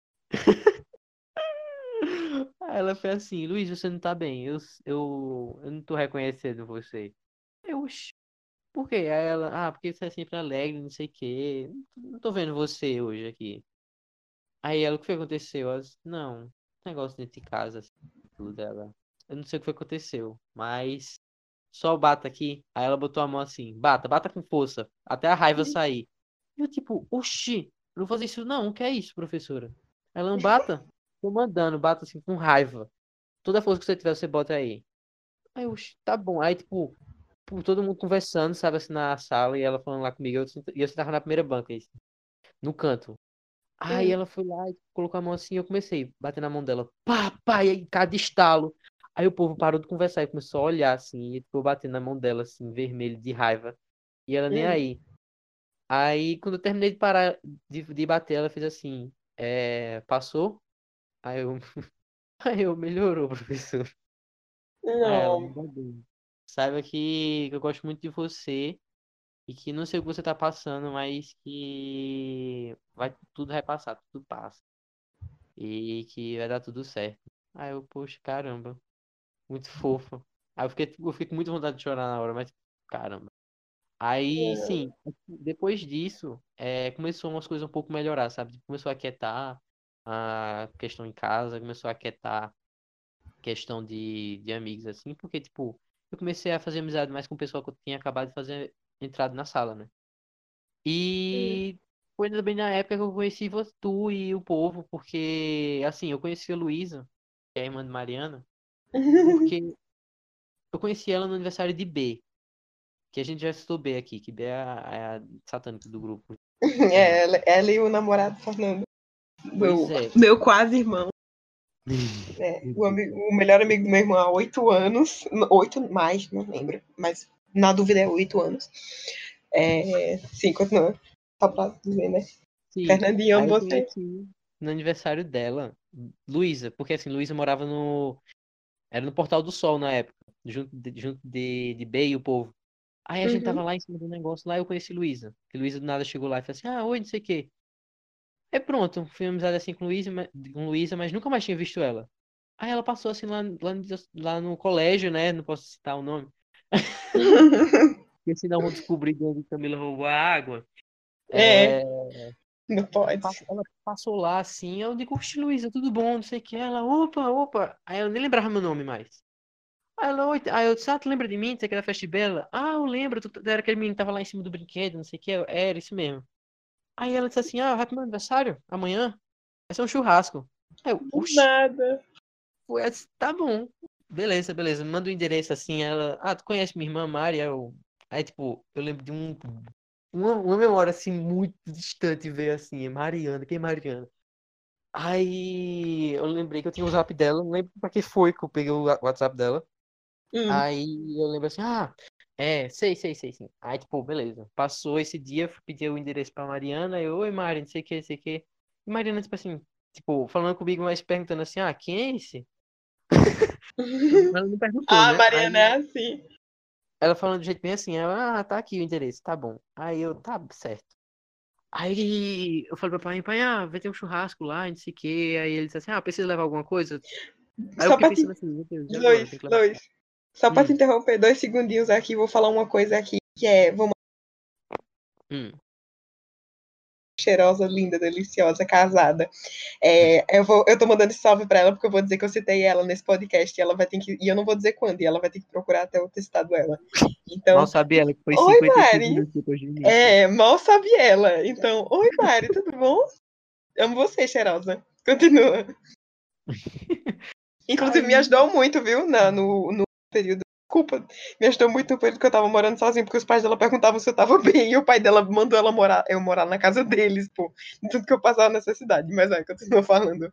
aí ela fez assim, Luiz, você não tá bem, eu, eu, eu não tô reconhecendo você. Eu, "Oxi, por quê?" Aí ela, ah, porque você é sempre alegre, não sei o quê. Não tô vendo você hoje aqui. Aí ela, o que foi que aconteceu? Ela disse, não, negócio dentro de casa, assim, tudo dela. Eu não sei o que foi que aconteceu, mas só bata aqui. Aí ela botou a mão assim, bata, bata com força, até a raiva sair. E eu tipo, oxi, eu não vou fazer isso não, o que é isso, professora? Ela não bata, tô mandando, bata assim com raiva. Toda a força que você tiver, você bota aí. Aí, oxi, tá bom. Aí, tipo, pô, todo mundo conversando, sabe, assim, na sala, e ela falando lá comigo, eu, sent- e eu sentava na primeira banca, isso, no canto. Aí Hum. ela foi lá e colocou a mão assim, e eu comecei a bater na mão dela, pá, pá, e aí cada estalo. Aí o povo parou de conversar e começou a olhar, assim, e ficou batendo na mão dela, assim, vermelho, de raiva. E ela nem Hum. aí. Aí, quando eu terminei de parar de, de bater, ela fez assim, é, passou? Aí eu, aí eu, melhorou, professor. Aí ela, Não. ainda bem. Saiba que eu gosto muito de você. E que não sei o que você tá passando, mas que vai tudo vai passar, tudo passa. E que vai dar tudo certo. Aí eu, poxa, caramba, muito fofo. Aí eu fiquei, eu fiquei com muita vontade de chorar na hora, mas caramba. Aí sim, depois disso, é, começou umas coisas um pouco melhorar, sabe? Começou a aquietar a questão em casa, começou a aquietar a questão de, de amigos, assim, porque, tipo, eu comecei a fazer amizade mais com o pessoal que eu tinha acabado de fazer entrado na sala, né? Hum. E foi também na época que eu conheci vo- tu e o povo, porque, assim, eu conheci a Luísa, que é a irmã de Mariana, porque eu conheci ela no aniversário de B, que a gente já citou B aqui, que B é a, é a satânica do grupo. É, Fernando. ela, ela e o namorado Fernando. Pois Meu, é. meu quase irmão. É, o, amigo, o melhor amigo do meu irmão há oito anos. Oito mais, não lembro. Mas na dúvida é oito anos. É, sim, continua. Só pra dizer, né? Sim. Fernandinho, amo Aí eu você. conheci no aniversário dela, Luísa, porque assim, Luísa morava no. Era no Portal do Sol na época, junto de, junto de, de B e o povo. Aí a gente Uhum. tava lá em cima do negócio, lá eu conheci Luísa. Que Luísa do nada chegou lá e falou assim: ah, oi, não sei o quê. Aí pronto, fui amizade assim com Luísa, mas- com Luísa, mas nunca mais tinha visto ela. Aí ela passou assim lá, lá, no, lá no colégio, né? Não posso citar o nome. Porque senão vão descobrir de onde Camila roubou a água. É, É, não pode. pass- ela passou lá assim, eu digo, oxe, Luísa, tudo bom? Não sei o que. Ela, opa, opa. Aí eu nem lembrava meu nome mais. Aí ela, oi, aí eu disse, ah, tu lembra de mim? Você que era festa de Bela? Ah, eu lembro, tu, tu era aquele menino que tava lá em cima do brinquedo, não sei o que, era isso mesmo. Aí ela disse assim, ah, vai pro meu aniversário, amanhã, vai ser um churrasco. Aí eu, Do oxi, nada. foi, eu disse, tá bom, beleza, beleza, manda o endereço assim, ela, ah, tu conhece minha irmã Mari? Aí eu, aí tipo, eu lembro de um, uma, uma memória assim, muito distante, veio assim, Mariana, quem é Mariana? Aí eu lembrei que eu tinha o zap dela, não lembro pra que foi que eu peguei o WhatsApp dela. Hum. Aí eu lembro assim, ah, é, sei, sei, sei, sim. Aí, tipo, beleza. Passou esse dia, fui pedir o endereço pra Mariana, eu, oi, Mari, não sei o que, não sei o que. E Mariana, tipo assim, tipo, falando comigo, mas perguntando assim, ah, quem é esse? Ela não perguntou, Ah, né? Mariana é Aí assim. ela falando do jeito bem assim, ela, ah, tá aqui o endereço, tá bom. Aí eu, tá certo. Aí eu falei pra pai, pai, ah, vai ter um churrasco lá, não sei o que. Aí ele disse assim, ah, precisa levar alguma coisa? Aí eu Só fiquei pra te. pensando assim, meu Deus, e agora? Luiz, Tem que levar. Luiz. Só pra te Hum, interromper dois segundinhos aqui, vou falar uma coisa aqui que é. Vou hum. cheirosa, linda, deliciosa, casada. É, eu, vou, eu tô mandando esse salve pra ela porque eu vou dizer que eu citei ela nesse podcast e ela vai ter que. E eu não vou dizer quando, e ela vai ter que procurar até eu ter citado ela. Mal Então, sabia ela que foi oi, cinquenta e cinco Mari. minutos depois do início. É, mal sabe ela. Então, oi, Mari, tudo bom? Amo você, cheirosa. Continua. Inclusive, me Aí, ajudou muito, viu? Na, no, no período. Desculpa, me ajudou muito no período que eu tava morando sozinha, porque os pais dela perguntavam se eu tava bem, e o pai dela mandou ela morar, eu morar na casa deles, pô. Tudo que eu passava necessidade. Mas vai, continua falando.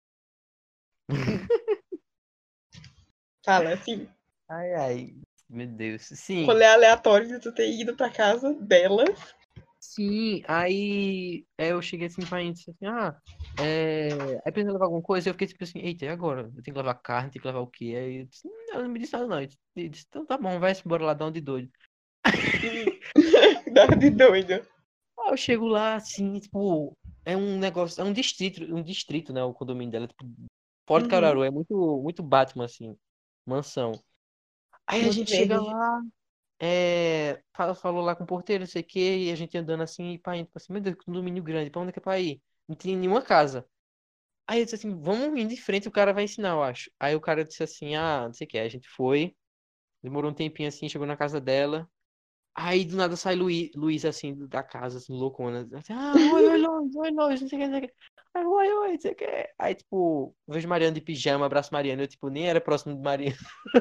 Fala, assim. ai, ai, meu Deus. Sim, Rolê aleatório de tu ter ido pra casa dela. sim. Aí é, eu cheguei assim pra ele e disse assim, ah, é... aí precisa levar alguma coisa? Eu fiquei tipo assim, eita, e agora? Eu tenho que levar carne, tenho que levar o quê? Aí eu disse, "Hum, ela não me disse nada não. Eu disse, então tá bom, vai embora lá, dá um de doido. Dá de doido. Aí eu chego lá, assim, tipo, é um negócio, é um distrito, um distrito, né, o condomínio dela, tipo, fora de Uhum. Caruaru, é muito, muito Batman, assim, mansão. Aí a Muito gente chega verde. lá, é, fala- falou lá com o porteiro, não sei o quê, e a gente andando assim, e pá, indo, tipo assim, meu Deus, que condomínio grande, pra onde é que é pra ir? Não tinha nenhuma casa. Aí eu disse assim, vamos indo de frente, o cara vai ensinar, eu acho. Aí o cara disse assim, ah, não sei o que, a gente foi, demorou um tempinho assim, chegou na casa dela. Aí do nada sai Luí- Luiz, assim, da casa, assim, loucona. Assim, ah, oi, oi, Luiz, oi, Luiz, não sei o que, não sei o que. Aí, oi, oi, não sei o que. Aí, tipo, eu vejo Mariana de pijama, abraço Mariana. Eu, tipo, nem era próximo de Mariana.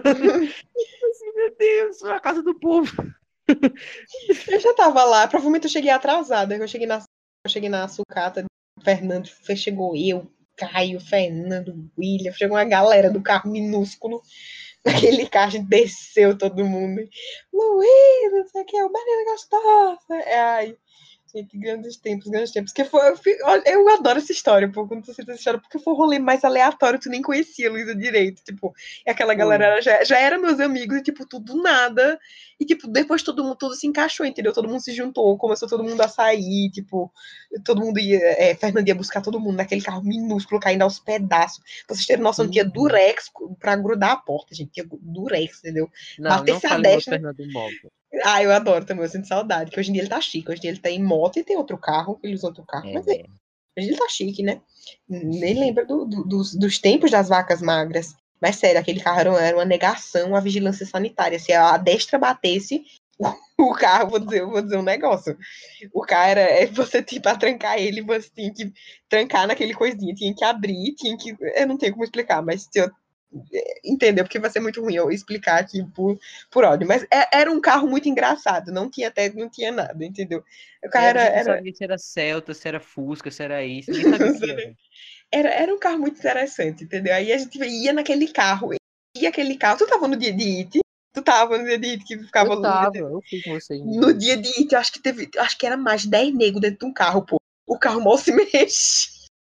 Assim, meu Deus, a casa do povo. Eu já tava lá, provavelmente eu cheguei atrasada. Eu cheguei na, eu cheguei na sucata, Fernando, chegou eu, Caio, Fernando, William, chegou uma galera do carro minúsculo. Aquele carro, a gente desceu todo mundo. Luiz, não sei o que, é o Mariana Gostosa. É, ai, gente, grandes tempos, grandes tempos. Que foi, eu, fi- olha, eu adoro essa história, pô, quando tu cita essa história, porque foi o rolê mais aleatório, tu nem conhecia a Luísa direito, tipo, e aquela galera Foi. era- já, já era meus amigos, e tipo, tudo nada, e tipo, depois todo mundo, tudo se encaixou, entendeu? Todo mundo se juntou, começou todo mundo a sair, tipo, todo mundo ia, é, Fernando ia buscar todo mundo naquele carro minúsculo, caindo aos pedaços. Pra vocês terem noção, tinha Uhum. durex pra grudar a porta, gente, tinha durex, entendeu? Não, não Batesse a fale mal do destra, Fernando Móvel. ah, eu adoro também, eu sinto saudade, que hoje em dia ele tá chique, hoje em dia ele tá em moto e tem outro carro, ele usa outro carro, mas é, É. hoje ele tá chique, né? Nem lembra do- do- dos, dos tempos das vacas magras. Mas sério, aquele carro era uma, era uma negação à vigilância sanitária. Se a destra batesse, o carro, vou dizer, vou dizer um negócio. O cara, é você, tipo, pra trancar ele, você tinha que trancar naquele coisinha, tinha que abrir, tinha que. Eu não tenho como explicar, mas se eu entender, porque vai ser muito ruim eu explicar aqui por, por áudio. Mas é- era um carro muito engraçado, não tinha até, não tinha nada, entendeu? O carro É, a era, gente não era, sabia se era Celta, se era Fusca, se era isso. Ninguém sabia o que era. era, era um carro muito interessante, entendeu? Aí a gente ia naquele carro, e aquele carro. Tu tava no dia de It? Tu tava no dia de It que ficava Eu no dia tava, de, eu fui com vocês no no dia. dia de It, eu acho que teve, acho que era mais de dez negros dentro de um carro, pô. O carro mal se mexe.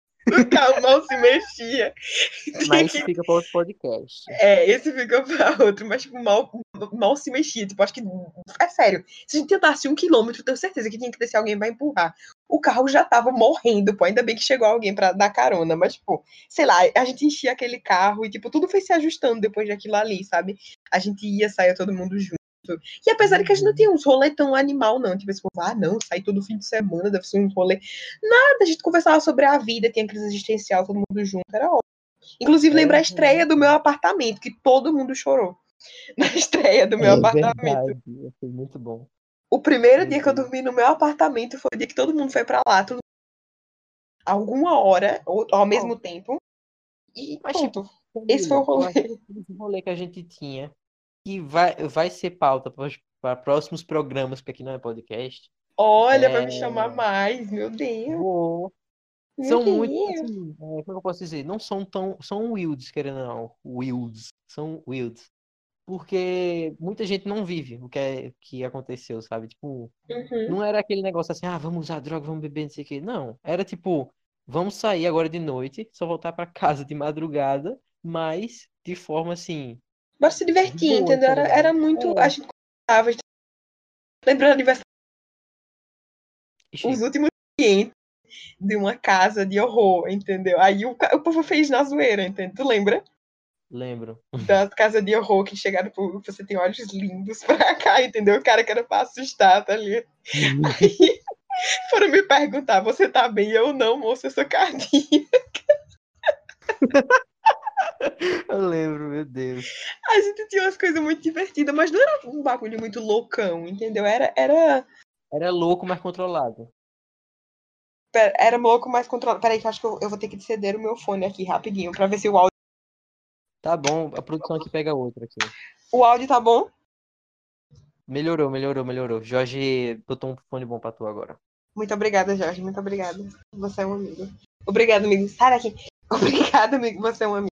O carro mal se mexia. Tinha Mas isso que fica para outro podcast. É, esse fica pra outro, mas tipo, mal, mal se mexia. Tipo, acho que. É sério. Se a gente tentasse um quilômetro, tenho certeza que tinha que descer alguém pra empurrar. O carro já tava morrendo, pô. Ainda bem que chegou alguém pra dar carona. Mas, tipo, sei lá, a gente enchia aquele carro e, tipo, tudo foi se ajustando depois daquilo ali, sabe? A gente ia, saía todo mundo junto. E apesar de que a gente não Uhum. tinha uns rolê tão animal, não. Tipo, assim, ah, não, sair todo fim de semana, deve ser um rolê. Nada, a gente conversava sobre a vida, tinha crise existencial, todo mundo junto. Era ótimo. Inclusive, lembra Era a estreia do meu realmente. apartamento, que todo mundo chorou. na estreia do meu É apartamento. verdade, foi muito bom. O primeiro Meu dia que eu Deus. dormi no meu apartamento foi o dia que todo mundo foi pra lá, tudo alguma hora, ou ao mesmo tempo. E Mas, pronto. tipo, Esse foi o Camila, eu acho rolê. que esse rolê que a gente tinha, que vai, vai ser pauta para próximos programas, porque aqui não é podcast. Olha, vai É, me chamar mais, meu Deus. vou. Meu São muito, Deus. assim, é, como eu posso dizer? Não são tão. São wilds, querendo ou não. Wilds. São wilds. Porque muita gente não vive o que, é, que aconteceu, sabe? Tipo, Uhum. não era aquele negócio assim, ah, vamos usar droga, vamos beber, não sei o quê. Não. Era tipo, vamos sair agora de noite, só voltar pra casa de madrugada, mas de forma assim, Bora se de divertir, boa, entendeu? tá Era, era ligado? muito. A É. gente contava, a gente lembrando do aniversário, os Ixi, últimos clientes de uma casa de horror, entendeu? Aí o, ca- o povo fez na zoeira, entendeu? Tu lembra? lembro. Da casa de horror que chegaram por você tem olhos lindos pra cá, entendeu? O cara que era pra assustar, tá ali. Aí foram me perguntar, você tá bem? Eu não, moça, eu sou cardíaca. Eu lembro, meu Deus. A gente tinha umas coisas muito divertidas, mas não era um bagulho muito loucão, entendeu? Era, era, Era louco, mas controlado. era louco, mais controlado. Peraí, que eu acho que eu, eu vou ter que ceder o meu fone aqui rapidinho pra ver se o áudio. Tá bom, a produção aqui pega outra aqui. O áudio tá bom? Melhorou, melhorou, melhorou. Jorge botou um fone bom pra tu agora. Muito obrigada, Jorge. Muito obrigada. Você é um amigo. Obrigado, amigo. Sai daqui. Obrigada, amigo. Você é um amigo.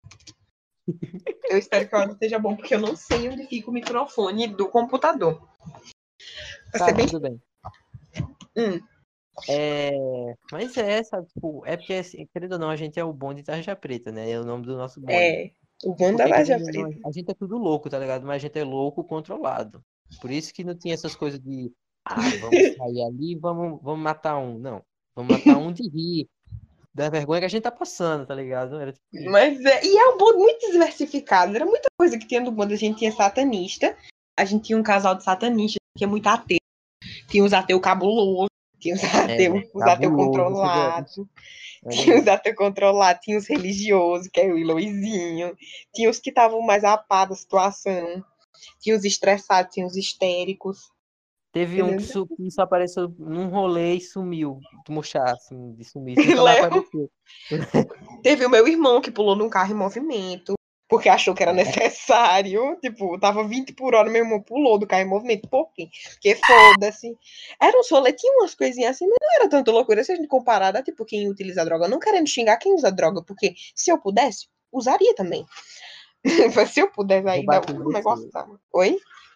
Eu espero que o áudio esteja bom, porque eu não sei onde fica o microfone do computador. Pra Tá, ser bem. tudo bem. Hum, É, mas é, sabe, tipo, é porque, assim, querendo ou não, a gente é o bonde de Tarja Preta, né? É o nome do nosso bonde. é. O bom da Porque, Laje querendo ou Preta. não, a gente é tudo louco, tá ligado? Mas a gente é louco controlado. Por isso que não tinha essas coisas de, ah, vamos sair ali, vamos, vamos matar um. Não, vamos matar um de rir, da vergonha que a gente tá passando, tá ligado? Era tipo isso. Mas é, e é um bonde muito diversificado. Era muita coisa que tinha no bonde. A gente tinha satanista. A gente tinha um casal de satanistas que é muito ateu. Tinha os ateus cabulosos. Tinha os ateus, É, os ateus cabuloso. chega- controlados. Era Tinha os isso. ateus controlados. Tinha os religiosos, que é o Eloizinho. Tinha os que estavam mais a par da situação. Tinha os estressados, tinha os histéricos. Teve um que, Entendeu? su- que só apareceu num rolê e sumiu. De murchar, assim, de sumir. Nunca mais Léo. apareceu. Teve o meu irmão que pulou num carro em movimento. Porque achou que era necessário. Tipo, tava vinte por hora, meu irmão pulou do carro em movimento. Por quê? Porque foda-se. Era um rolê, tinha umas coisinhas assim, mas não era tanta loucura se a gente comparar, a, tipo, quem utiliza droga. Não querendo xingar quem usa droga, porque se eu pudesse, usaria também. Se eu pudesse Vou ainda, bater em o negócio você. tá. Oi?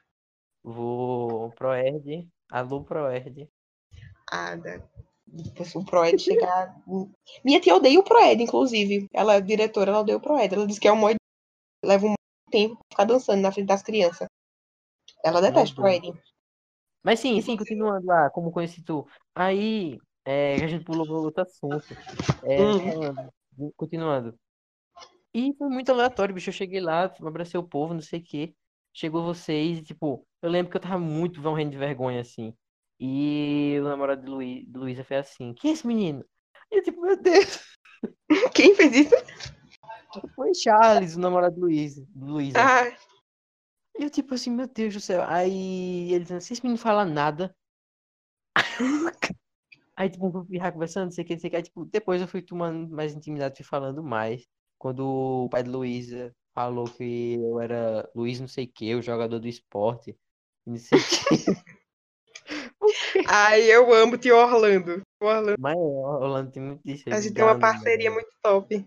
Vou Proerd. Alô, Proerd. Ah, da- se o Proed chegar. Minha tia odeia o Proed, inclusive. Ela é diretora, ela odeia o Proed. Ela diz que é um mo- leva um tempo pra ficar dançando na frente das crianças. Ela Meu detesta o Deus. Proed. Mas sim, sim, Inclusive. continuando lá, como conheci tu. Aí, é, a gente pulou para outro assunto. É, Hum. falando, continuando. E foi muito aleatório, bicho. Eu cheguei lá, abracei o povo, não sei o quê. Chegou vocês, e, tipo, eu lembro que eu tava muito morrendo de vergonha, assim. E o namorado de Luí- de Luísa foi assim: quem é esse menino? E eu, tipo, meu Deus, Quem fez isso? foi Charles, o namorado de Luísa. de Luísa. Ah, E eu, tipo assim, meu Deus do céu. Aí ele dizendo assim: esse menino não fala nada. Aí, tipo, eu fui conversando, não sei o que, não sei o que. Aí, tipo, depois eu fui tomando mais intimidade, fui falando mais. Quando o pai de Luísa falou que eu era Luiz não sei o que, o jogador do esporte, e não sei o que. O quê? ai, eu amo o tio Orlando. O Orlando. Mas é, Orlando tem muito disso, A ele gente tem uma dá uma... parceria muito top.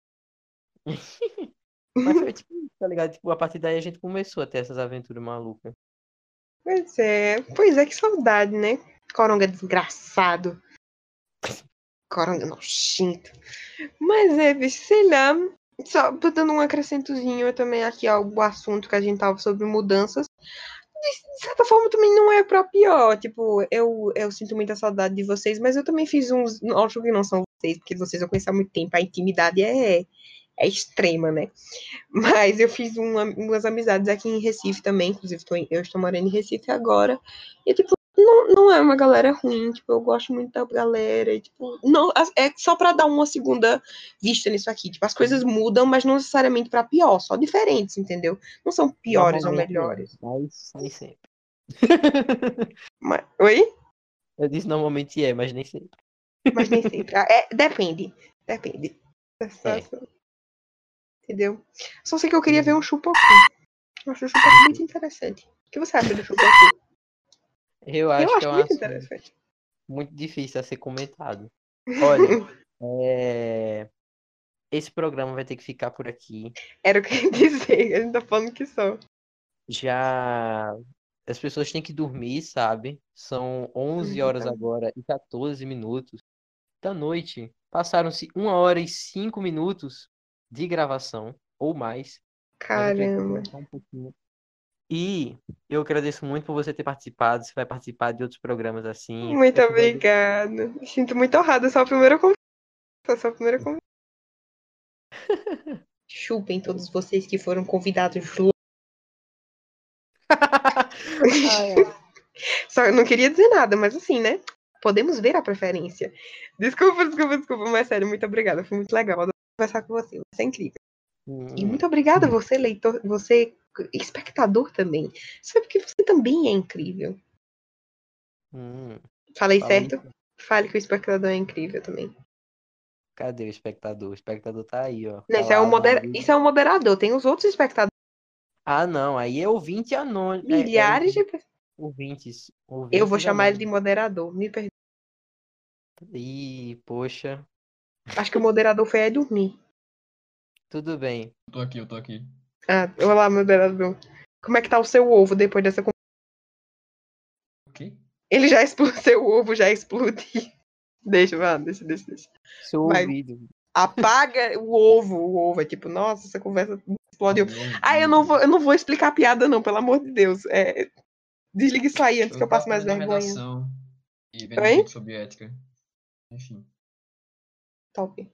Mas foi tipo, isso, tá ligado? Tipo, a partir daí a gente começou a ter essas aventuras malucas. Pois é. Pois é, que saudade, né? Coronga desgraçado. Coronga nojento. Mas é, bicho, sei lá. Só dando um acrescentozinho também aqui ao assunto que a gente tava sobre mudanças. De certa forma, também não é pra pior. Tipo, eu, eu sinto muita saudade de vocês, mas eu também fiz uns. Acho que não são vocês, porque vocês eu conheço há muito tempo. A intimidade é, é extrema, né? Mas eu fiz uma, umas amizades aqui em Recife também. Inclusive, tô em, eu estou morando em Recife agora. E, tipo, não, não é uma galera ruim, tipo, eu gosto muito da galera, e, tipo, não, é só pra dar uma segunda vista nisso aqui, tipo, as coisas mudam, mas não necessariamente pra pior, só diferentes, entendeu? Não são piores ou Normalmente é, melhores. mas nem sempre. Mas, oi? Eu disse normalmente é, mas nem sempre. Mas nem sempre. Ah, é, depende, depende da situação. Entendeu? Só sei que eu queria ver um chupacu. Eu acho o chupacu muito interessante. O que você acha do chupacu? Eu acho Eu que é acho um muito assunto interessante. muito difícil a ser comentado. Olha, é, esse programa vai ter que ficar por aqui. Era o que eu ia dizer, a gente tá falando que só. Já as pessoas têm que dormir, sabe? São onze horas agora e quatorze minutos da noite. Passaram-se uma hora e cinco minutos de gravação, ou mais. Mas eu queria que Caramba. fosse só um pouquinho. E eu agradeço muito por você ter participado. Você vai participar de outros programas assim. Muito Episódio- obrigada. Me sinto muito honrada. Só a primeira conversa. Só a primeira conversa. Chupem todos vocês que foram convidados. Ai, ai. Só eu não queria dizer nada, mas assim, né? Podemos ver a preferência. Desculpa, desculpa, desculpa, mas sério, muito obrigada. Foi muito legal adoro conversar com você. Você é incrível. E Hum, muito obrigada você, leitor, você, espectador também. Sabe que você também é incrível. hum. Falei Falou certo? isso. Fale que o espectador é incrível também. Cadê o espectador? O espectador tá aí, ó. Não, isso, é um Calado. modera... isso é um moderador. Tem os outros espectadores. Ah, não. Aí é ouvinte anônimo. É, é Milhares de pessoas. ouvintes. Eu vou Ouvintes chamar ele de anônimos. moderador. Me perdoe. Ih, poxa. Acho que o moderador foi aí dormir. Tudo bem. Eu tô aqui, eu tô aqui. Ah, olá, moderador. Como é que tá o seu ovo depois dessa conversa? O quê? Ele já explodiu, seu ovo já explodiu. Deixa, vai, deixa, deixa, deixa. Seu Vai, ouvido. apaga o ovo, o ovo. É tipo, nossa, essa conversa explodiu. Meu Ah, eu não ouvido. vou, eu não vou explicar a piada, não, pelo amor de Deus. É, desliga isso aí antes que Eu eu passe tava mais fazendo vergonha. redação e vendo um Oi? vídeo sobre ética. Enfim. Top.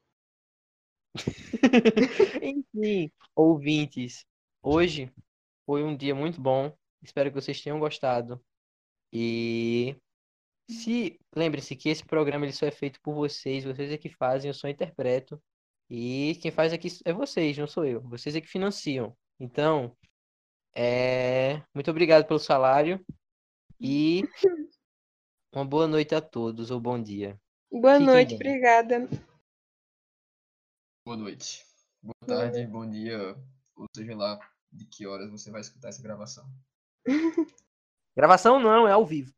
Enfim, ouvintes, hoje foi um dia muito bom. Espero que vocês tenham gostado. E se lembre-se que esse programa ele só é feito por vocês, vocês é que fazem, eu só interpreto. E quem faz aqui é vocês, não sou eu. Vocês é que financiam. Então, é... muito obrigado pelo salário e uma boa noite a todos, ou bom dia. Boa Fiquem noite, bem. obrigada. Boa noite. Boa tarde, bom dia. Ou seja lá de que horas você vai escutar essa gravação. Gravação não, é ao vivo.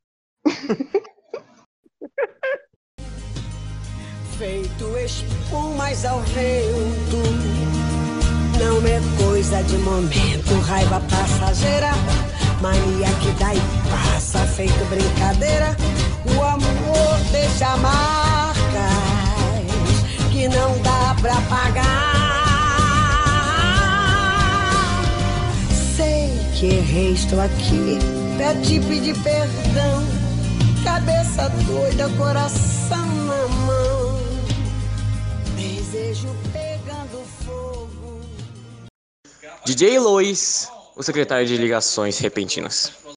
Feito espumas ao vento, não é coisa de momento, raiva passageira, mania que dá e passa, feito brincadeira. O amor deixa marcas que não dá pra pagar. Sei que errei, estou aqui pra te pedir perdão, cabeça doida, coração na mão. Desejo pegando fogo. D J Lois, o secretário de Ligações Repentinas.